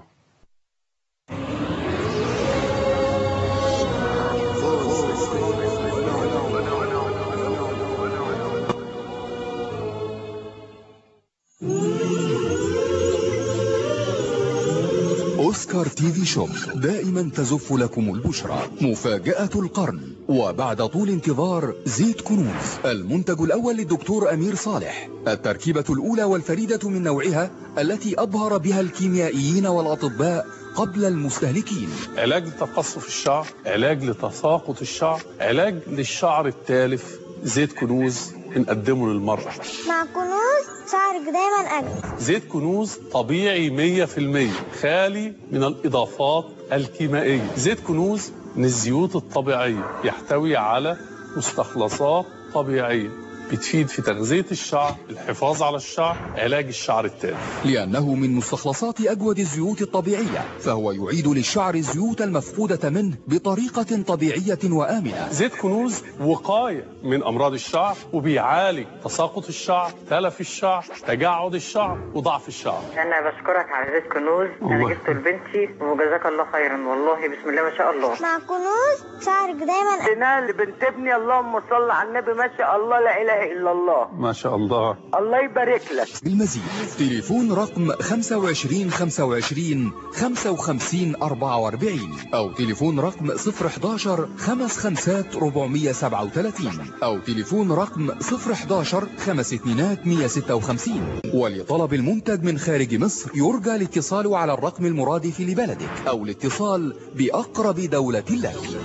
أوسكار تي في شوب دائما تزف لكم البشرى. مفاجأة القرن، وبعد طول انتظار زيت كنوز، المنتج الأول للدكتور أمير صالح، التركيبة الأولى والفريدة من نوعها التي أبهر بها الكيميائيين والأطباء قبل المستهلكين. علاج لتقصف الشعر، علاج لتساقط الشعر، علاج للشعر التالف. زيت كنوز بنقدمه للمرأة. مع كنوز شعرك دايما أجمل. زيت كنوز طبيعي مية في المية، خالي من الإضافات الكيميائية. زيت كنوز من الزيوت الطبيعية، يحتوي على مستخلصات طبيعية بتفيد في تغذية الشعر، الحفاظ على الشعر، علاج الشعر التالف. لأنه من مستخلصات أجود الزيوت الطبيعية، فهو يعيد للشعر الزيوت المفقودة منه بطريقة طبيعية وآمنة. زيت كنوز وقاية من أمراض الشعر، وبيعالج تساقط الشعر، تلف الشعر، تجعد الشعر، وضعف الشعر. أنا بشكرك على زيت كنوز، أنا جبته لبنتي وجزاك الله خيرا، والله بسم الله ما شاء الله. مع كنوز شعرك دايما. أنا لبنت ابني اللهم صل على النبي ما شاء الله لا إله إلا الله. ما شاء الله. الله يبارك لك. بالمزيد تليفون رقم خمسة وعشرين خمسة وعشرين خمسة وخمسين أربعة وأربعين أو تليفون رقم صفر حداشر خمس خمسات أربعمية سبعة وثلاثين أو تليفون رقم صفر حداشر خمس اتنينات مية ستة وخمسين. ولطلب المنتج من خارج مصر يرجى الاتصال على الرقم المرادف لبلدك أو الاتصال بأقرب دولة لك.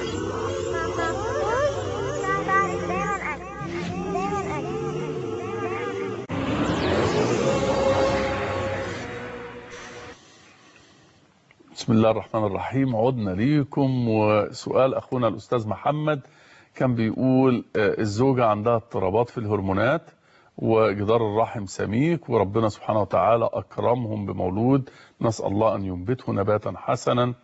بسم الله الرحمن الرحيم. عدنا ليكم، وسؤال أخونا الأستاذ محمد كان بيقول الزوجة عندها اضطرابات في الهرمونات وجدار الرحم سميك، وربنا سبحانه وتعالى أكرمهم بمولود، نسأل الله أن ينبته نباتا حسنا،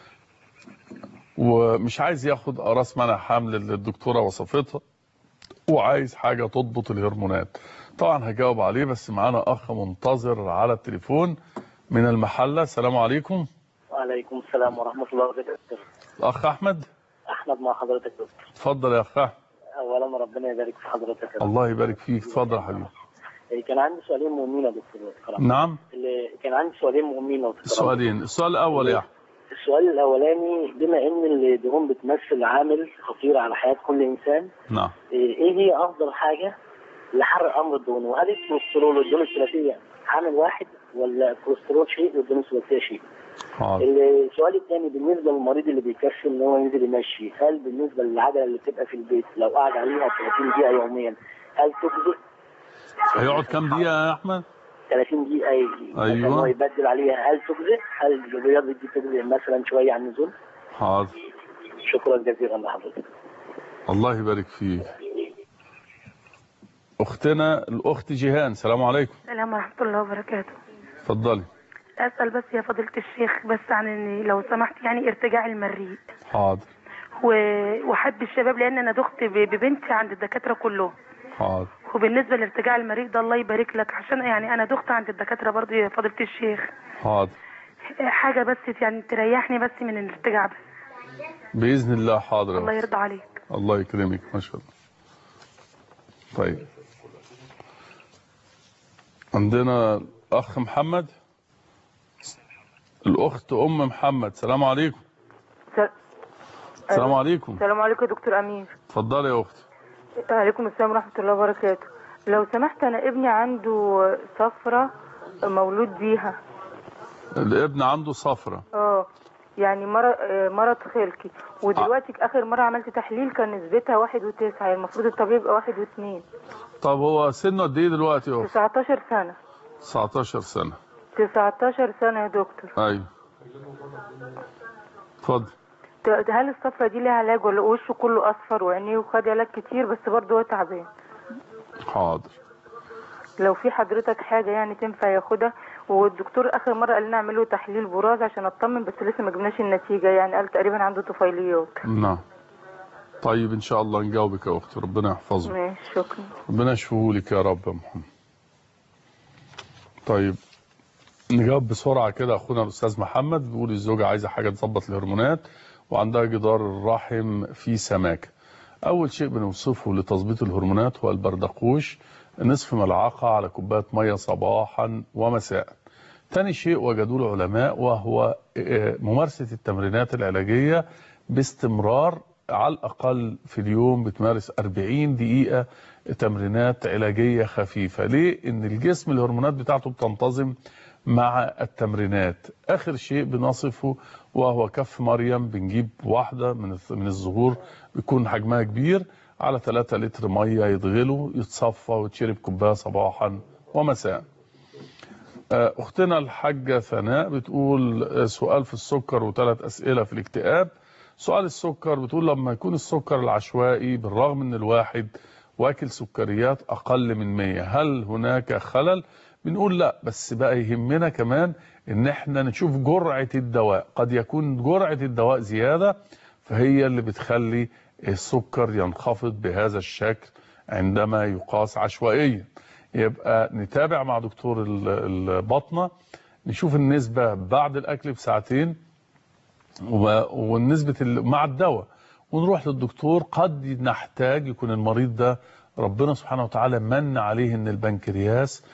ومش عايز ياخد أقراص منع حمل اللي الدكتورة وصفتها، وعايز حاجة تضبط الهرمونات. طبعا هجاوب عليه، بس معانا أخ منتظر على التليفون من المحلة. السلام عليكم. وعليكم السلام ورحمة الله وبركاته. الأخ أحمد. أحمد مع حضرتك دكتور. اتفضل يا أخ أحمد. أولا ربنا يبارك في حضرتك. الله يبارك فيك. اتفضل يا حبيبي. كان عندي سؤالين مهمين يا دكتور. نعم. كان عندي سؤالين مهمين لو تكرم. السؤالين، السؤال الأول يا أحمد. السؤال الأولاني، بما إن الدهون بتمثل عامل خطير على حياة كل إنسان، نعم، إيه هي أفضل حاجة لحرق أمر الدهون؟ وهل الكوليسترول والدهون الثلاثية عامل واحد، ولا الكوليسترول شيء والدهون الثلاثية شيء؟ حاضر. السؤال الثاني بالنسبه للمريض اللي بيكسل ان هو ينزل يمشي، هل بالنسبه للعجله اللي بتبقى في البيت لو قعد عليها ثلاثين دقيقه يوميا هل تجزئ؟ هيقعد كام دقيقه يا احمد؟ ثلاثين دقيقه. ايوه. هو يبدل عليها، هل تجزئ؟ هل الرياضه دي تجزئ مثلا شويه عن النزول؟ حاضر. شكرا جزيلا لحضرتك. الله يبارك فيك. اختنا الاخت جيهان، السلام عليكم. السلام ورحمه الله وبركاته. اتفضلي. أسأل بس يا فضيلة الشيخ بس عن إن لو سمحت يعني ارتجاع المريء. حاضر. وحب الشباب، لأن أنا دخت ببنتي عند الدكاترة كلهم. حاضر. وبالنسبة لارتجاع المريء ده الله يبارك لك، عشان يعني أنا دخت عند الدكاترة برضه يا فضيلة الشيخ. حاضر. حاجة بس يعني تريحني بس من الارتجاع بس. بإذن الله. حاضر. الله يرضى عليك. الله يكرمك. ما شاء الله. طيب، عندنا الأخ محمد. الأخت أم محمد، السلام عليكم. السلام عليكم. السلام عليكم يا دكتور أمير. اتفضلي يا أختي. وعليكم السلام ورحمة الله وبركاته. لو سمحت، أنا ابني عنده صفرة مولود بيها. الابن عنده صفرة؟ اه يعني مرض مرض خلقي، ودلوقتي آه. آخر مرة عملت تحليل كان نسبتها واحد وتسعة، المفروض الطبيعي يبقى واحد واثنين. طب هو سنه قد إيه دلوقتي يا أختي؟ تسعتاشر سنة. تسعتاشر سنة. تسعتاشر سنة يا دكتور. أيوه. اتفضل. هل الصفرة دي ليها علاج، ولا وشه كله أصفر وعينيه وخد علاج كتير بس برضه هو تعبان؟ حاضر. لو في حضرتك حاجة يعني تنفع ياخدها. والدكتور آخر مرة قال لنا اعمله تحليل براز عشان اطمن، بس لسه ما جبناش النتيجة، يعني قال تقريبا عنده طفيليات. نعم. طيب إن شاء الله نجاوبك يا أختي، ربنا يحفظك. ماشي، شكرا. ربنا يشفيهولك يا رب يا محمد. طيب نجاوب بسرعة كده. أخونا الأستاذ محمد بيقول الزوجة عايزة حاجة تظبط الهرمونات وعندها جدار الرحم فيه سماكة. أول شيء بنوصفه لتظبيط الهرمونات هو البردقوش، نصف ملعقة على كوباية مية صباحا ومساء. ثاني شيء وجدوه العلماء وهو ممارسة التمرينات العلاجية باستمرار، على الأقل في اليوم بتمارس أربعين دقيقة تمرينات علاجية خفيفة. ليه؟ إن الجسم الهرمونات بتاعته بتنتظم مع التمرينات. آخر شيء بنصفه وهو كف مريم، بنجيب واحدة من من الزهور بيكون حجمها كبير على ثلاثة لتر مية، يتغلوا يتصفى وتشرب كوباية صباحا ومساء. أختنا الحاجة ثناء بتقول سؤال في السكر وثلاث أسئلة في الاكتئاب. سؤال السكر بتقول لما يكون السكر العشوائي بالرغم ان الواحد واكل سكريات اقل من مية، هل هناك خلل؟ بنقول لا، بس بقى يهمنا كمان ان احنا نشوف جرعة الدواء. قد يكون جرعة الدواء زيادة فهي اللي بتخلي السكر ينخفض بهذا الشكل عندما يقاس عشوائيا. يبقى نتابع مع دكتور الباطنة نشوف النسبة بعد الاكل بساعتين والنسبة مع الدواء، ونروح للدكتور. قد نحتاج يكون المريض ده ربنا سبحانه وتعالى من عليه ان البنكرياس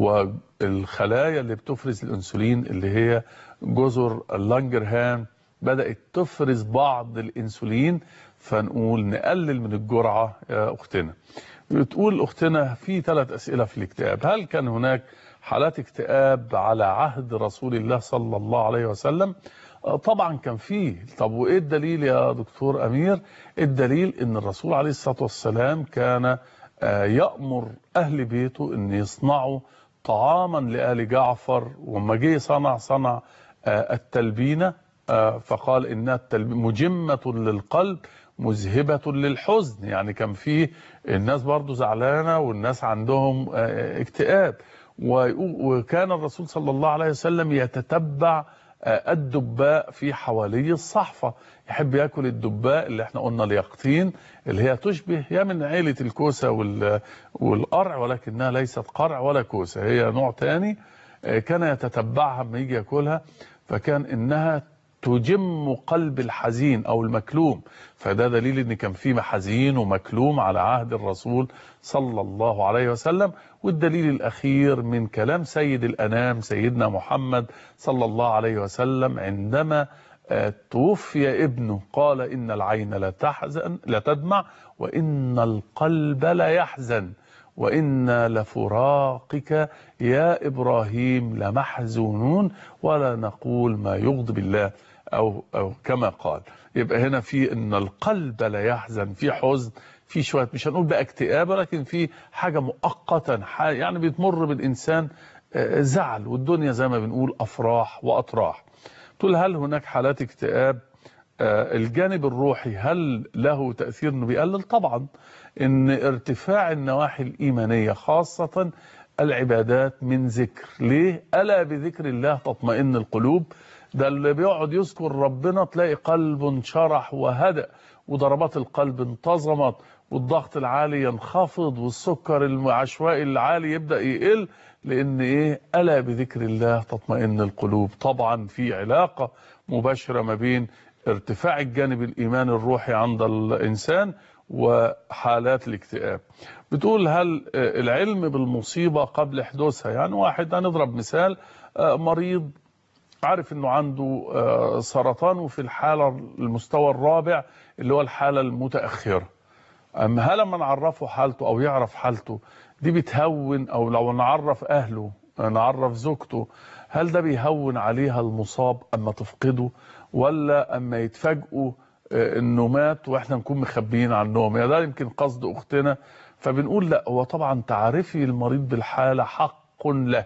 والخلايا اللي بتفرز الانسولين اللي هي جزر اللانجرهان بدأت تفرز بعض الانسولين، فنقول نقلل من الجرعة يا اختنا. بتقول اختنا في ثلاث اسئلة في الاكتئاب. هل كان هناك حالات اكتئاب على عهد رسول الله صلى الله عليه وسلم؟ طبعا كان فيه. طب وايه الدليل يا دكتور امير؟ الدليل ان الرسول عليه الصلاة والسلام كان يأمر اهل بيته ان يصنعوا طعاما لآل جعفر، وما جه صنع صنع التلبينة فقال انها مجمة للقلب مذهبة للحزن. يعني كان فيه الناس برضو زعلانة والناس عندهم اكتئاب، وكان الرسول صلى الله عليه وسلم يتتبع الدباء في حوالي الصحفة، يحب ياكل الدباء اللي احنا قلنا اليقطين اللي هي تشبه هي من عيلة الكوسة والقرع، ولكنها ليست قرع ولا كوسة، هي نوع تاني. كان يتتبعها لما يجي ياكلها، فكان انها تجم قلب الحزين او المكلوم، فده دليل ان كان في حزين ومكلوم على عهد الرسول صلى الله عليه وسلم. والدليل الاخير من كلام سيد الانام سيدنا محمد صلى الله عليه وسلم عندما توفي ابنه قال ان العين لا تحزن لا تدمع وان القلب لا يحزن وإنا لفراقك يا إبراهيم لمحزونون ولا نقول ما يغضب الله أو, أو كما قال. يبقى هنا في إن القلب لا يحزن، في حزن، في شوية مش هنقول بقى اكتئاب، ولكن في حاجة مؤقتا يعني بتمر بالإنسان زعل، والدنيا زي ما بنقول أفراح وأطراح. تقول هل هناك حالات اكتئاب؟ الجانب الروحي هل له تأثير انه بيقلل؟ طبعا، ان ارتفاع النواحي الإيمانية خاصة العبادات من ذكر. ليه؟ ألا بذكر الله تطمئن القلوب. ده اللي بيقعد يذكر ربنا تلاقي قلبه انشرح وهدأ وضربات القلب انتظمت والضغط العالي ينخفض والسكر العشوائي العالي يبدأ يقل، لان ايه؟ ألا بذكر الله تطمئن القلوب. طبعا في علاقة مباشرة ما بين ارتفاع الجانب الإيماني الروحي عند الإنسان وحالات الاكتئاب. بتقول هل العلم بالمصيبة قبل حدوثها؟ يعني واحد هنضرب مثال، مريض عارف انه عنده سرطان وفي الحالة المستوى الرابع اللي هو الحالة المتأخرة، أما هل لما نعرفه حالته أو يعرف حالته دي بتهون، أو لو نعرف أهله نعرف زوجته هل ده بيهون عليها المصاب أما تفقده، ولا أما يتفاجئوا انه مات واحنا نكون مخبيين عنهم؟ يا ده يمكن قصد اختنا. فبنقول لا، هو طبعا تعرفي المريض بالحالة حق له،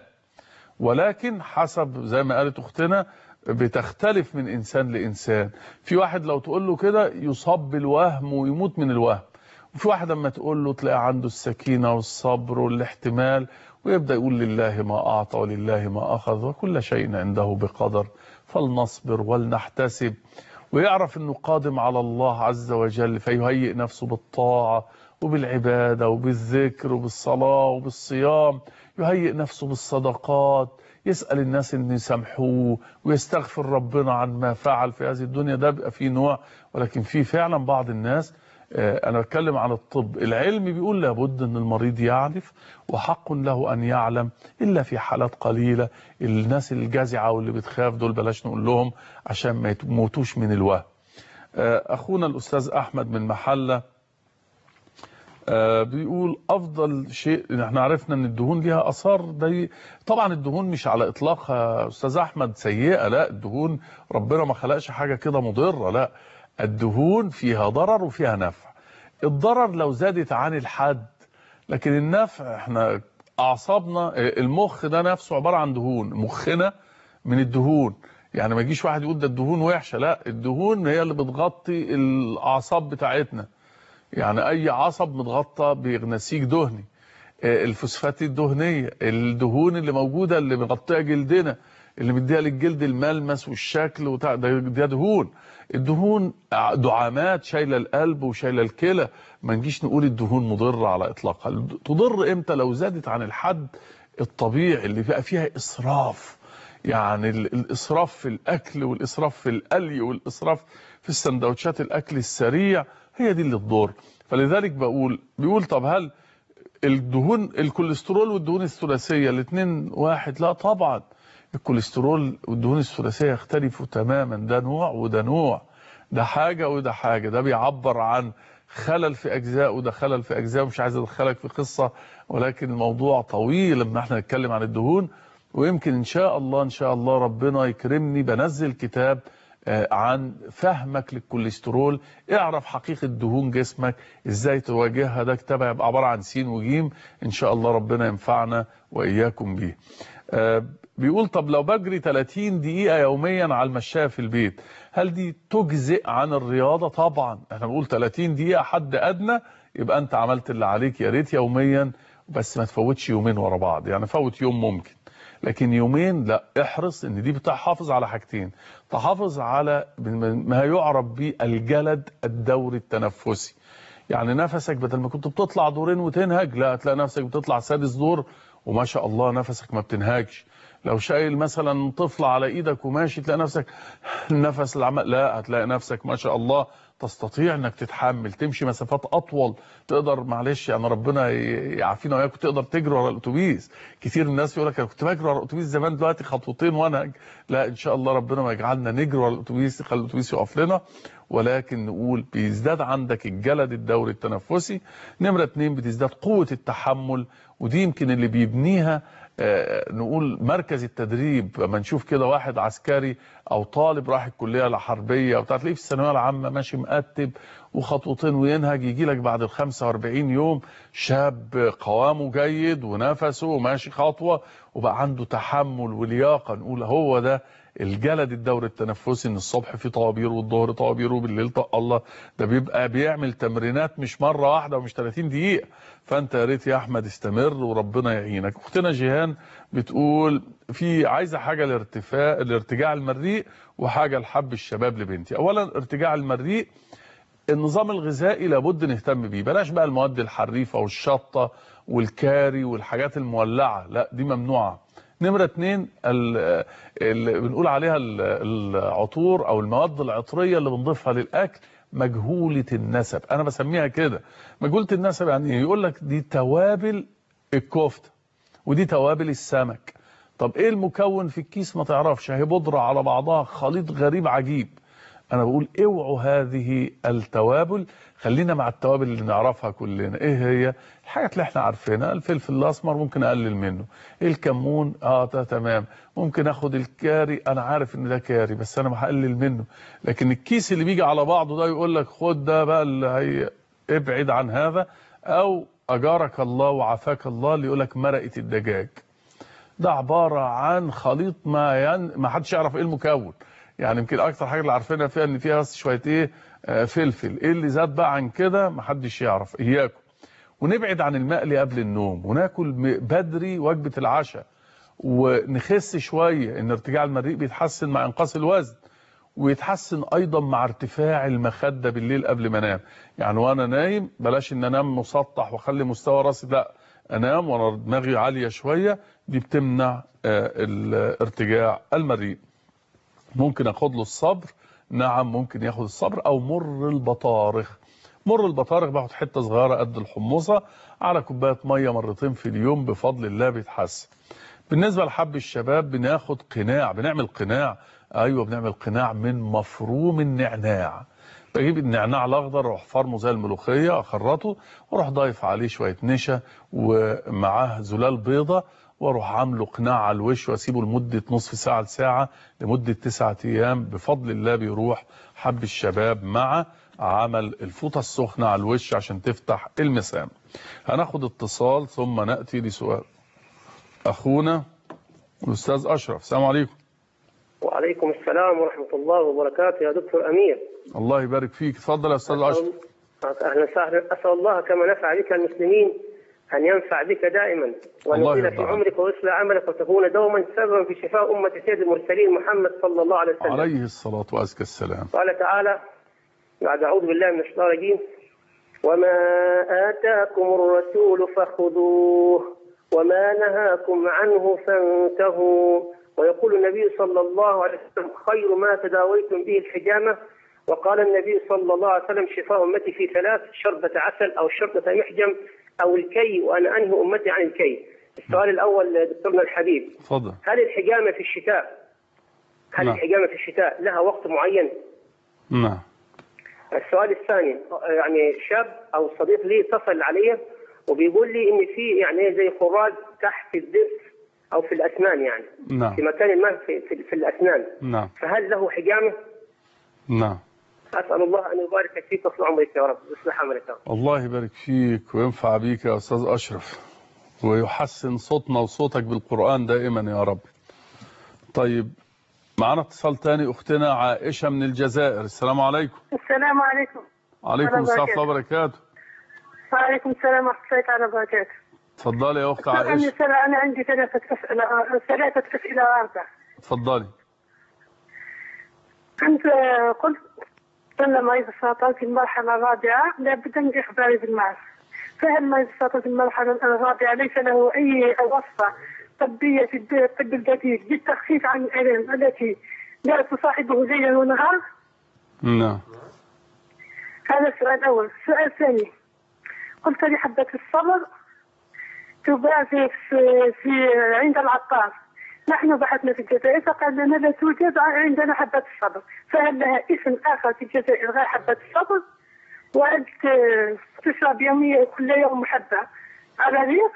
ولكن حسب زي ما قالت اختنا بتختلف من انسان لانسان. في واحد لو تقول له كده يصاب بالوهم ويموت من الوهم، وفي واحد لما تقول له تلاقي عنده السكينة والصبر والاحتمال ويبدأ يقول لله ما أعطى ولله ما أخذ وكل شيء عنده بقدر فلنصبر ولنحتسب، ويعرف أنه قادم على الله عز وجل فيهيئ نفسه بالطاعة وبالعبادة وبالذكر وبالصلاة وبالصيام، يهيئ نفسه بالصدقات، يسأل الناس أن يسامحوه ويستغفر ربنا عن ما فعل في هذه الدنيا. ده بقى فيه نوع. ولكن في فعلا بعض الناس، أنا بتكلم عن الطب العلمي، بيقول لابد أن المريض يعرف وحق له أن يعلم، إلا في حالات قليلة. الناس الجازعة واللي بتخاف دول بلاش نقول لهم عشان ما يموتوش من الوهم. أخونا الأستاذ أحمد من محلة بيقول أفضل شيء، احنا عرفنا أن الدهون ليها أثار. دي طبعا الدهون مش على إطلاقها أستاذ أحمد سيئة، لا، الدهون ربنا ما خلقش حاجة كده مضرة، لا، الدهون فيها ضرر وفيها نفع. الضرر لو زادت عن الحد، لكن النفع احنا اعصابنا المخ ده نفسه عبارة عن دهون، مخنا من الدهون. يعني ما يجيش واحد يقول ده الدهون وحشة، لا، الدهون هي اللي بتغطي الاعصاب بتاعتنا. يعني اي عصب متغطى بنسيج دهني، الفوسفات الدهنيه، الدهون اللي موجوده اللي مغطيه جلدنا اللي مديها للجلد الملمس والشكل وتع... ده دهون. الدهون دعامات شايله القلب وشايله الكلى، ما نجيش نقول الدهون مضره على اطلاقها. تضر امتى؟ لو زادت عن الحد الطبيعي اللي بقى فيها اسراف، يعني الاسراف في الاكل والاسراف في القلي والاسراف في السندوتشات الاكل السريع، هي دي اللي تضر. فلذلك بقول بيقول طب هل الدهون الكوليسترول والدهون الثلاثيه الاثنين واحد؟ لا طبعا، الكوليسترول والدهون الثلاثيه يختلفوا تماما، ده نوع وده نوع، ده حاجه وده حاجه، ده بيعبر عن خلل في اجزاء وده خلل في اجزاء، مش عايز ادخلك في قصه، ولكن الموضوع طويل لما احنا نتكلم عن الدهون. ويمكن ان شاء الله ان شاء الله ربنا يكرمني بنزل كتاب عن فهمك للكوليسترول، اعرف حقيقة دهون جسمك ازاي تواجهها. ده كتاب هيبقى عبارة عن سين وجيم، ان شاء الله ربنا ينفعنا واياكم بيه. آه بيقول طب لو بجري ثلاثين دقيقة يوميا على المشاية في البيت، هل دي تجزئ عن الرياضة؟ طبعا، احنا بنقول ثلاثين دقيقة حد ادنى، يبقى انت عملت اللي عليك، يا ريت يوميا، بس ما تفوتش يومين ورا بعض، يعني فوت يوم ممكن، لكن يومين لا. احرص ان دي بتحافظ على حاجتين، تحافظ على ما يعرف بالجلد الدوري التنفسي، يعني نفسك بدل ما كنت بتطلع دورين وتنهج، لا هتلاقي نفسك بتطلع سادس دور وما شاء الله نفسك ما بتنهجش. لو شايل مثلا طفل على ايدك وماشي تلاقي نفسك النفس العمل، لا هتلاقي نفسك ما شاء الله تستطيع انك تتحمل تمشي مسافات اطول، تقدر معلش يعني ربنا يعافينا وياكم تقدر تجري ورا الاتوبيس. كتير من الناس يقول لك انا كنت بجري ورا الاتوبيس زمان، دلوقتي خطوتين وانهج. لا ان شاء الله ربنا ما يجعلنا نجري ورا الاتوبيس، يخلي الاتوبيس يقف لنا، ولكن نقول بيزداد عندك الجلد الدوري التنفسي. نمره اتنين بتزداد قوه التحمل، ودي يمكن اللي بيبنيها آه نقول مركز التدريب. لما نشوف كده واحد عسكري او طالب راح الكليه الحربيه او تلاقيه في الثانويه العامه ماشي مقتب وخطوتين وينهج، يجي لك بعد ال خمسة وأربعين يوم شاب قوامه جيد ونفسه وماشي خطوه وبقى عنده تحمل ولياقه. نقول هو ده الجلد الدوري التنفسي، ان الصبح في طوابير والظهر طوابير وبالليل طق الله، ده بيبقى بيعمل تمرينات مش مره واحده ومش ثلاثين دقيقه. فانت يا ريت يا احمد استمر وربنا يعينك. اختنا جيهان بتقول في عايزه حاجه لارتفاع الارتجاع المريء وحاجه لحب الشباب لبنتي. اولا ارتجاع المريء النظام الغذائي لابد نهتم بيه، بلاش بقى المواد الحريفه والشطه والكاري والحاجات المولعه، لا دي ممنوعه. نمرة اتنين اللي بنقول عليها العطور او المواد العطرية اللي بنضيفها للاكل مجهولة النسب، انا بسميها كده مجهولة النسب. يعني يقول لك دي توابل الكفتة ودي توابل السمك، طب ايه المكون في الكيس؟ ما تعرفش، هي بودرة على بعضها خليط غريب عجيب. انا بقول اوعوا هذه التوابل، خلينا مع التوابل اللي نعرفها كلنا. ايه هي الحاجات اللي احنا عارفينها؟ الفلفل الاسمر ممكن اقلل منه، الكمون اه ده تمام، ممكن اخد الكاري انا عارف ان ده كاري بس انا هقلل منه. لكن الكيس اللي بيجي على بعضه ده يقول لك خد ده بقى اللي هي ابعد عن هذا، او اجارك الله وعافاك الله اللي يقول لك مرقه الدجاج، ده عباره عن خليط ما ين... ما حدش يعرف ايه المكون. يعني يمكن اكتر حاجه اللي عارفينها فيها ان فيها بس شويه ايه آه فلفل، ايه اللي زاد بقى عن كده ما حدش يعرف. اياكم ونبعد عن المقلي قبل النوم، وناكل بدري وجبه العشاء، ونخس شويه. ان ارتجاع المريء بيتحسن مع انقاص الوزن، ويتحسن ايضا مع ارتفاع المخده بالليل قبل ما انام. يعني وانا نايم بلاش ان انام مسطح واخلي مستوى راسي، لا انام وانا دماغي عاليه شويه، دي بتمنع آه ارتجاع المريء. ممكن اخد له الصبر، نعم ممكن ياخد الصبر، او مر البطارخ. مر البطارخ باخد حته صغيره قد الحمصه على كوبايه ميه مرتين في اليوم، بفضل الله بيتحسن. بالنسبه لحب الشباب بناخد قناع، بنعمل قناع، ايوه بنعمل قناع من مفروم النعناع. بجيب النعناع الاخضر واروح فرمه زي الملوخيه، اخرطه واروح ضايف عليه شويه نشا ومعاه زلال بيضه، واروح عامله قناع على الوش واسيبه لمده نصف ساعه لساعه لمده تسعة ايام، بفضل الله بيروح حب الشباب مع عمل الفوطه السخنه على الوش عشان تفتح المسام. هناخد اتصال ثم ناتي لسؤال اخونا الاستاذ اشرف. السلام عليكم. وعليكم السلام ورحمه الله وبركاته يا دكتور امير. الله يبارك فيك، اتفضل يا استاذ اشرف. أهلا وسهلا. أسأل الله كما نفع بك المسلمين أن ينفع بك دائما وأن يطيل في عمرك ويصلح عملك وتكون دوما سببا في شفاء أمة سيد المرسلين محمد صلى الله عليه وسلم عليه الصلاة وأزكى السلام. قال تعالى بعد أعوذ بالله من الشيطان الرجيم: وما آتاكم الرسول فخذوه وما نهاكم عنه فانتهوا. ويقول النبي صلى الله عليه وسلم: خير ما تداويتم به الحجامة. وقال النبي صلى الله عليه وسلم: شفاء أمتي في ثلاث: شربة عسل أو شربة محجم أو الكي، وأنا أنهي أمتي عن الكي. السؤال الأول دكتورنا الحبيب، تفضل. هل الحجامة في الشتاء هل نعم. الحجامة في الشتاء لها وقت معين؟ نعم. السؤال الثاني، يعني شاب أو صديق لي اتصل علي وبيقول لي إن في يعني زي خراج تحت الضرس أو في الأسنان، يعني نعم. في مكان ما في, في, في الأسنان، نعم. فهل له حجامة؟ نعم. أسأل الله أن يبارك فيك وفي عمرك يا رب ويصلح عمرك يا رب. الله يبارك فيك وينفع بيك يا أستاذ أشرف ويحسن صوتنا وصوتك بالقرآن دائما يا رب. طيب معنا اتصال تاني، أختنا عائشة من الجزائر. السلام عليكم. السلام عليكم. عليكم السلام ورحمة الله وبركاته. وعليكم السلام ورحمة الله وبركاته. تفضلي يا أخت عائشة. أنا عندي ثلاثة أسئلة ثلاثة أسئلة واردة. تفضلي. أنت قلت أن مريض السرطان في المرحلة الرابعة لابد من إخباره بالمعرض، فهل مريض السرطان في المرحلة الرابعة ليس له أي وصفة طبية في الطب الجديد للتخفيف عن الآلام التي لا تصاحبه ليلا ونهار؟ نعم. هذا السؤال الأول. السؤال الثاني، قلت لي حبة الصبر تباع في, في عند العطار. نحن بحثنا في الجزائر فقال لنا لا توجد عندنا حبة الصبر، فهل لها اسم آخر في الجزائر غير حبة الصبر؟ وهل تشرب يوميا كل يوم حبة على ريق؟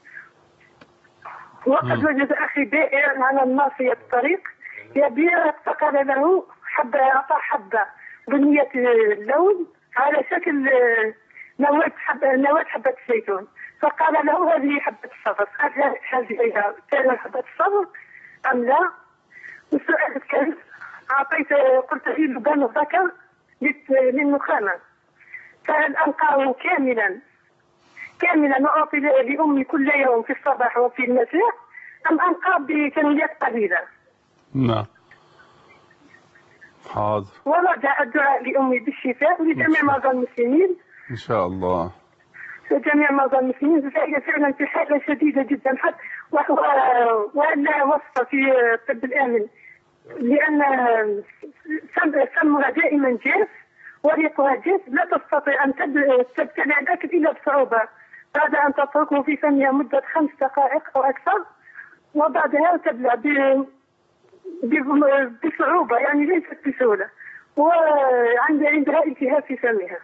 وقد وجد أخي بائع على الناصية الطريق يبيع، فقال له حبة، أعطى حبة بنية اللون على شكل نواة حبة نواة حبة الزيتون، فقال له هذه حبة الصبر، هل هي فعلا حبة الصبر أم لا؟ والسؤال الثالث، أعطيت قلت لي لبان الذكر للنخامة، فهل أنقاه كاملا كاملا وأعطي لأمي كل يوم في الصباح وفي المساء أم أنقاه بكميات قليلة؟ نعم. حاضر. ورجع الدعاء لأمي بالشفاء ولجميع مرضى المسلمين إن شاء الله. لجميع مرضى المسلمين، فهي فعلا في حالة شديدة جدا، حتى ولا وصفة في الطب الآمن، لأن فمها دائما جاف وريقها جاف، لا تستطيع أن تبتلع الأكل إلا بصعوبة بعد أن تتركه في فمها مدة خمس دقائق أو أكثر، وبعدها تبلع بصعوبة، يعني ليست بسهولة، وعندها عندها التهاب في فمها.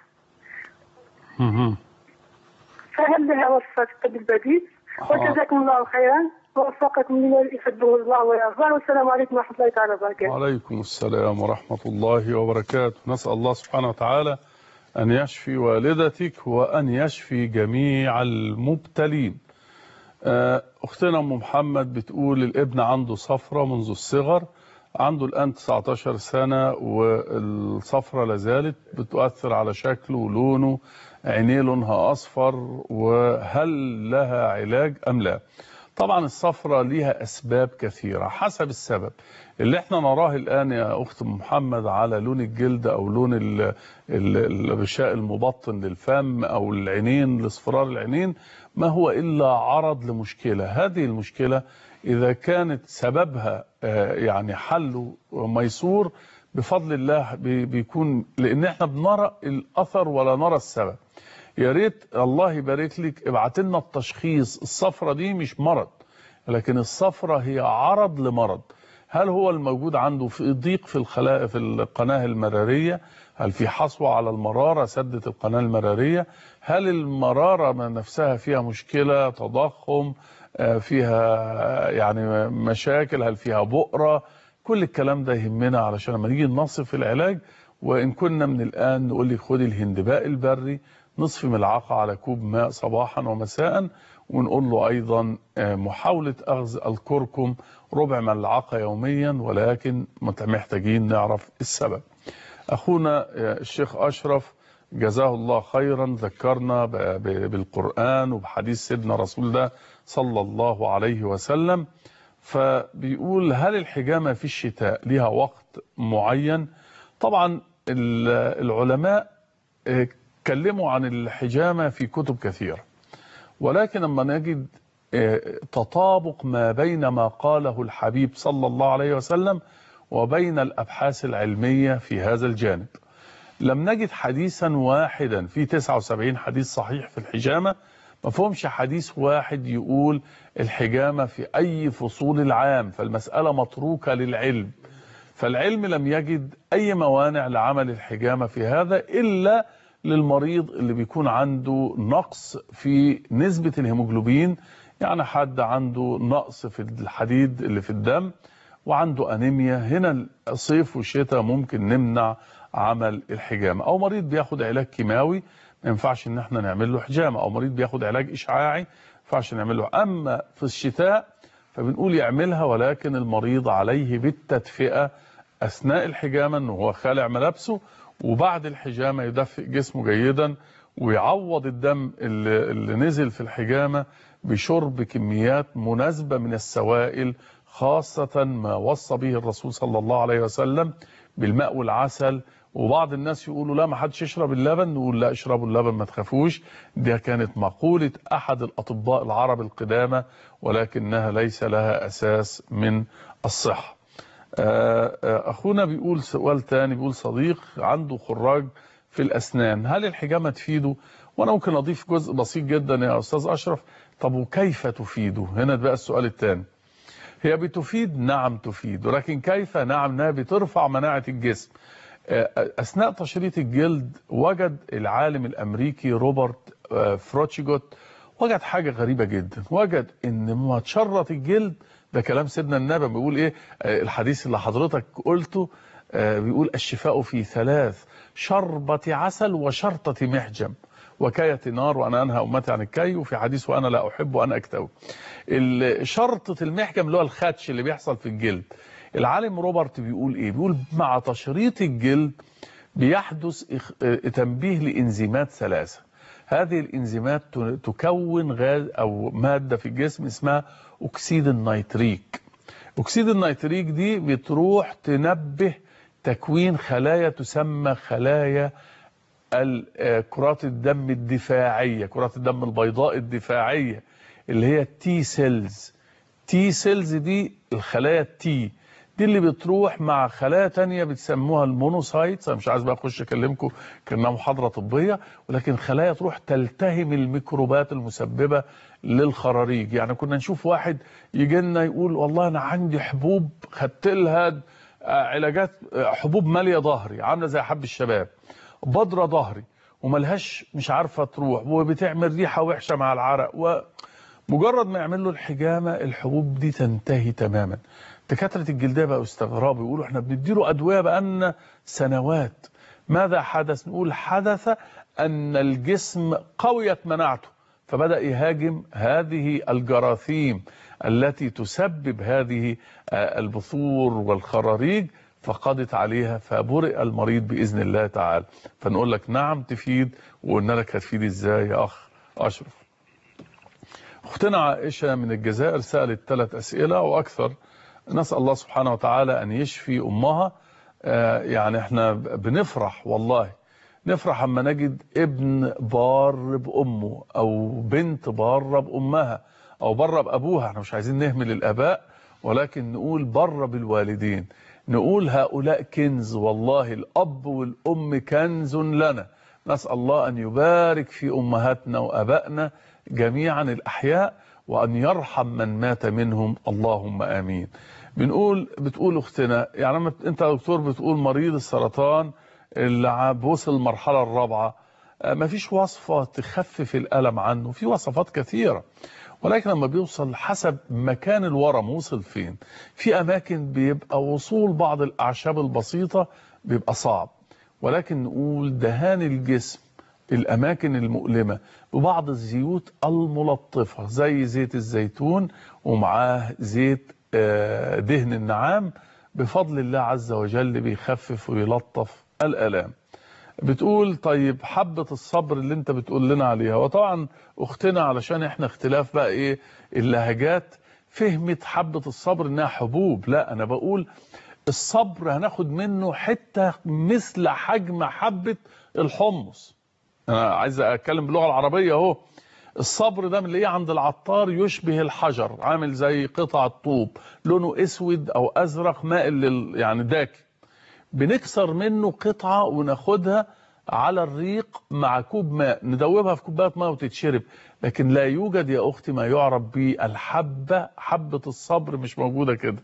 فهل لها وصفة الطب البديل؟ وجزاكم الله خيرا ووفقكم لما يحبه الله ويرضاه، والسلام عليكم ورحمة الله تعالى وبركاته. وعليكم السلام ورحمة الله وبركاته. نسأل الله سبحانه وتعالى أن يشفي والدتك وأن يشفي جميع المبتلين. أختنا أم محمد بتقول الابن عنده صفرة منذ الصغر، عنده الآن تسعة عشر سنة والصفرة لازالت بتؤثر على شكله ولونه، عينيه لونها أصفر، وهل لها علاج أم لا؟ طبعا الصفرة ليها أسباب كثيرة حسب السبب. اللي احنا نراه الآن يا أخت محمد على لون الجلد أو لون الغشاء المبطن للفم أو العينين لاصفرار العينين ما هو إلا عرض لمشكلة. هذه المشكلة إذا كانت سببها يعني حله ميسور بفضل الله بيكون، لأن احنا بنرى الأثر ولا نرى السبب. يا ريت الله يبارك لك ابعت لنا التشخيص. الصفرة دي مش مرض، لكن الصفرة هي عرض لمرض. هل هو الموجود عنده في ضيق في الخلايا في القناة المرارية؟ هل في حصوة على المرارة سدت القناة المرارية؟ هل المرارة نفسها فيها مشكلة تضخم، فيها يعني مشاكل، هل فيها بؤرة؟ كل الكلام ده يهمنا علشان لما نيجي نصف العلاج. وإن كنا من الآن نقول لك خدي الهندباء البري نصف ملعقة على كوب ماء صباحا ومساء، ونقول له أيضا محاولة أخذ الكركم ربع ملعقة يوميا، ولكن محتاجين نعرف السبب. أخونا الشيخ أشرف جزاه الله خيرا، ذكرنا بالقرآن وبحديث سيدنا رسول الله صلى الله عليه وسلم. فبيقول هل الحجامة في الشتاء لها وقت معين؟ طبعا العلماء اتكلموا عن الحجامة في كتب كثيرة، ولكن لما نجد تطابق ما بين ما قاله الحبيب صلى الله عليه وسلم وبين الأبحاث العلمية في هذا الجانب، لم نجد حديثا واحدا في تسعة وسبعين حديث صحيح في الحجامة، ما فهمش حديث واحد يقول الحجامة في أي فصول العام، فالمسألة متروكة للعلم. فالعلم لم يجد أي موانع لعمل الحجامة في هذا إلا للمريض اللي بيكون عنده نقص في نسبة الهيموجلوبين، يعني حد عنده نقص في الحديد اللي في الدم وعنده أنيميا، هنا الصيف والشتاء ممكن نمنع عمل الحجامة. أو مريض بياخد علاج كيماوي ما ينفعش ان احنا نعمل له حجامة، او مريض بياخد علاج اشعاعي ما ينفعش نعمل له. اما في الشتاء فبنقول يعملها، ولكن المريض عليه بالتدفئة اثناء الحجامة، انه هو خالع ملابسه، وبعد الحجامة يدفئ جسمه جيدا ويعوض الدم اللي, اللي نزل في الحجامة بشرب كميات مناسبة من السوائل، خاصة ما وصى به الرسول صلى الله عليه وسلم بالماء والعسل. وبعض الناس يقولوا لا ما حدش يشرب اللبن، نقول لا اشربوا اللبن ما تخافوش، دي كانت مقولة أحد الأطباء العرب القدامى، ولكنها ليس لها أساس من الصحة. أخونا بيقول سؤال تاني، بيقول صديق عنده خراج في الأسنان، هل الحجامة تفيده؟ وأنا ممكن أضيف جزء بسيط جدا يا أستاذ أشرف. طب وكيف تفيده؟ هنا بقى السؤال التاني. هي بتفيد، نعم تفيد، ولكن كيف؟ نعم انها بترفع مناعة الجسم. أثناء تشريط الجلد وجد العالم الأمريكي روبرت فروتشيجوت وجد حاجة غريبة جدا، وجد ان ما تشرط الجلد، ده كلام سيدنا النبي بيقول ايه الحديث اللي حضرتك قلته، بيقول الشفاء في ثلاث: شربة عسل وشرطة محجم وكاية نار وأنا أنهى أمتي عن الكي، وفي حديث وأنا لا أحب وأنا أكتوي. شرطة المحجم اللي هو الخدش اللي بيحصل في الجلد، العالم روبرت بيقول إيه؟ بيقول مع تشريط الجلد بيحدث تنبيه لإنزيمات ثلاثة. هذه الإنزيمات تكون غاز أو مادة في الجسم اسمها أكسيد النيتريك. أكسيد النيتريك دي بتروح تنبه تكوين خلايا تسمى خلايا كرات الدم الدفاعية، كرات الدم البيضاء الدفاعية اللي هي التي سيلز. تي سيلز دي الخلايا التي دي اللي بتروح مع خلايا تانية بتسموها المونوسايتس، انا مش عايز بقى اخش اكلمكم كانها محاضرة طبية، ولكن خلايا تروح تلتهم الميكروبات المسببة للخراريج. يعني كنا نشوف واحد يجي لنا يقول والله انا عندي حبوب خدت لها علاجات، حبوب مالية ظهري عاملة زي حب الشباب، بضرة ظهري وملهاش مش عارفة تروح وبتعمل ريحة وحشة مع العرق، ومجرد ما يعمل له الحجامة الحبوب دي تنتهي تماما. دكاترة الجلدية بقوا استغرابوا يقولوا احنا بنديله أدوية بقالنا سنوات. ماذا حدث؟ نقول حدث أن الجسم قويت مناعته فبدأ يهاجم هذه الجراثيم التي تسبب هذه البثور والخراريج، فقضت عليها فبرئ المريض بإذن الله تعالى. فنقول لك نعم تفيد، وقلنا لك هتفيد ازاي يا أخ أشرف. أختنا عائشة من الجزائر سألت ثلاث أسئلة وأكثر، نسأل الله سبحانه وتعالى أن يشفي أمها. آه يعني احنا بنفرح والله، نفرح اما نجد ابن بار بأمه أو بنت بار بأمها أو بر بأبوها. احنا مش عايزين نهمل الآباء، ولكن نقول بر بالوالدين، نقول هؤلاء كنز والله، الأب والأم كنز لنا. نسأل الله أن يبارك في أمهاتنا وأبائنا جميعا الأحياء، وأن يرحم من مات منهم، اللهم آمين. بنقول بتقول أختنا يعني أنت يا دكتور بتقول مريض السرطان اللي وصل المرحلة الرابعة ما فيش وصفة تخفف الألم عنه، في وصفات كثيرة، ولكن لما بيوصل حسب مكان الورم وصل فين. في أماكن بيبقى وصول بعض الأعشاب البسيطة بيبقى صعب، ولكن نقول دهان الجسم الأماكن المؤلمة ببعض الزيوت الملطفة زي زيت الزيتون ومعاه زيت دهن النعام، بفضل الله عز وجل بيخفف ويلطف الآلام. بتقول طيب حبة الصبر اللي انت بتقول لنا عليها، وطبعا اختنا علشان احنا اختلاف بقى ايه اللهجات فهمت حبة الصبر انها حبوب. لا، انا بقول الصبر هناخد منه حتة مثل حجم حبة الحمص. انا عايز اتكلم باللغة العربية اهو. الصبر ده من اللي عند العطار يشبه الحجر، عامل زي قطع الطوب لونه اسود او ازرق مائل لل يعني داكي، بنكسر منه قطعة وناخدها على الريق مع كوب ماء، ندوبها في كوبايه ماء وتتشرب. لكن لا يوجد يا اختي ما يعرف بالحبه، حبه الصبر مش موجوده كده.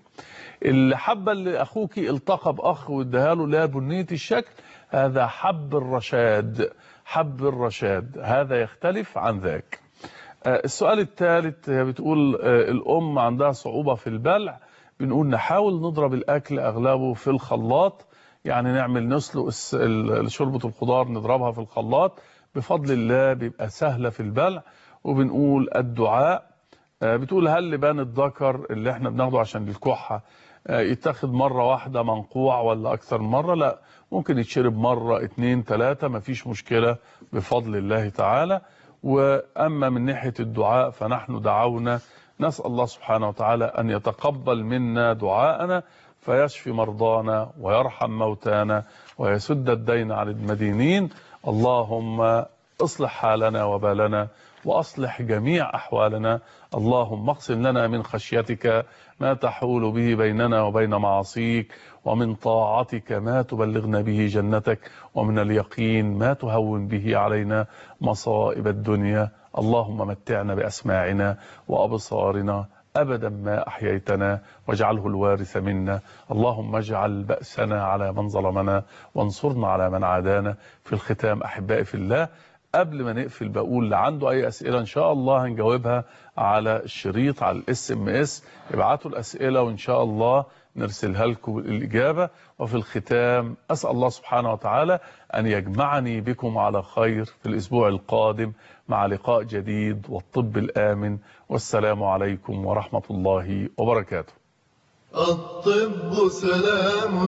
الحبه اللي اخوكي التقى باخ واداها له لا بنيه الشكل، هذا حب الرشاد، حب الرشاد هذا يختلف عن ذاك. السؤال الثالث بتقول الام عندها صعوبه في البلع، بنقول نحاول نضرب الاكل اغلبه في الخلاط، يعني نعمل نسلق شوربه الخضار نضربها في الخلاط، بفضل الله بيبقى سهله في البلع. وبنقول الدعاء. بتقول هل لبان الذكر اللي احنا بناخده عشان الكحه يتاخد مره واحده منقوع ولا اكثر من مره؟ لا، ممكن يتشرب مره اتنين تلاته مفيش مشكله بفضل الله تعالى. واما من ناحيه الدعاء فنحن دعونا، نسال الله سبحانه وتعالى ان يتقبل منا دعاءنا فيشفي مرضانا ويرحم موتانا ويسد الدين عن المدينين. اللهم اصلح حالنا وبالنا وأصلح جميع أحوالنا. اللهم اقسم لنا من خشيتك ما تحول به بيننا وبين معاصيك، ومن طاعتك ما تبلغنا به جنتك، ومن اليقين ما تهون به علينا مصائب الدنيا. اللهم متعنا بأسماعنا وأبصارنا أبدا ما أحييتنا واجعله الوارث منا. اللهم اجعل بأسنا على من ظلمنا وانصرنا على من عادانا. في الختام أحبائي في الله، قبل ما نقفل بقول اللي عنده اي اسئله ان شاء الله هنجاوبها على الشريط على الاس ام اس. ابعتوا الاسئله وان شاء الله نرسلها لكم الاجابه. وفي الختام اسال الله سبحانه وتعالى ان يجمعني بكم على خير في الاسبوع القادم مع لقاء جديد والطب الامن. والسلام عليكم ورحمه الله وبركاته. الطب سلام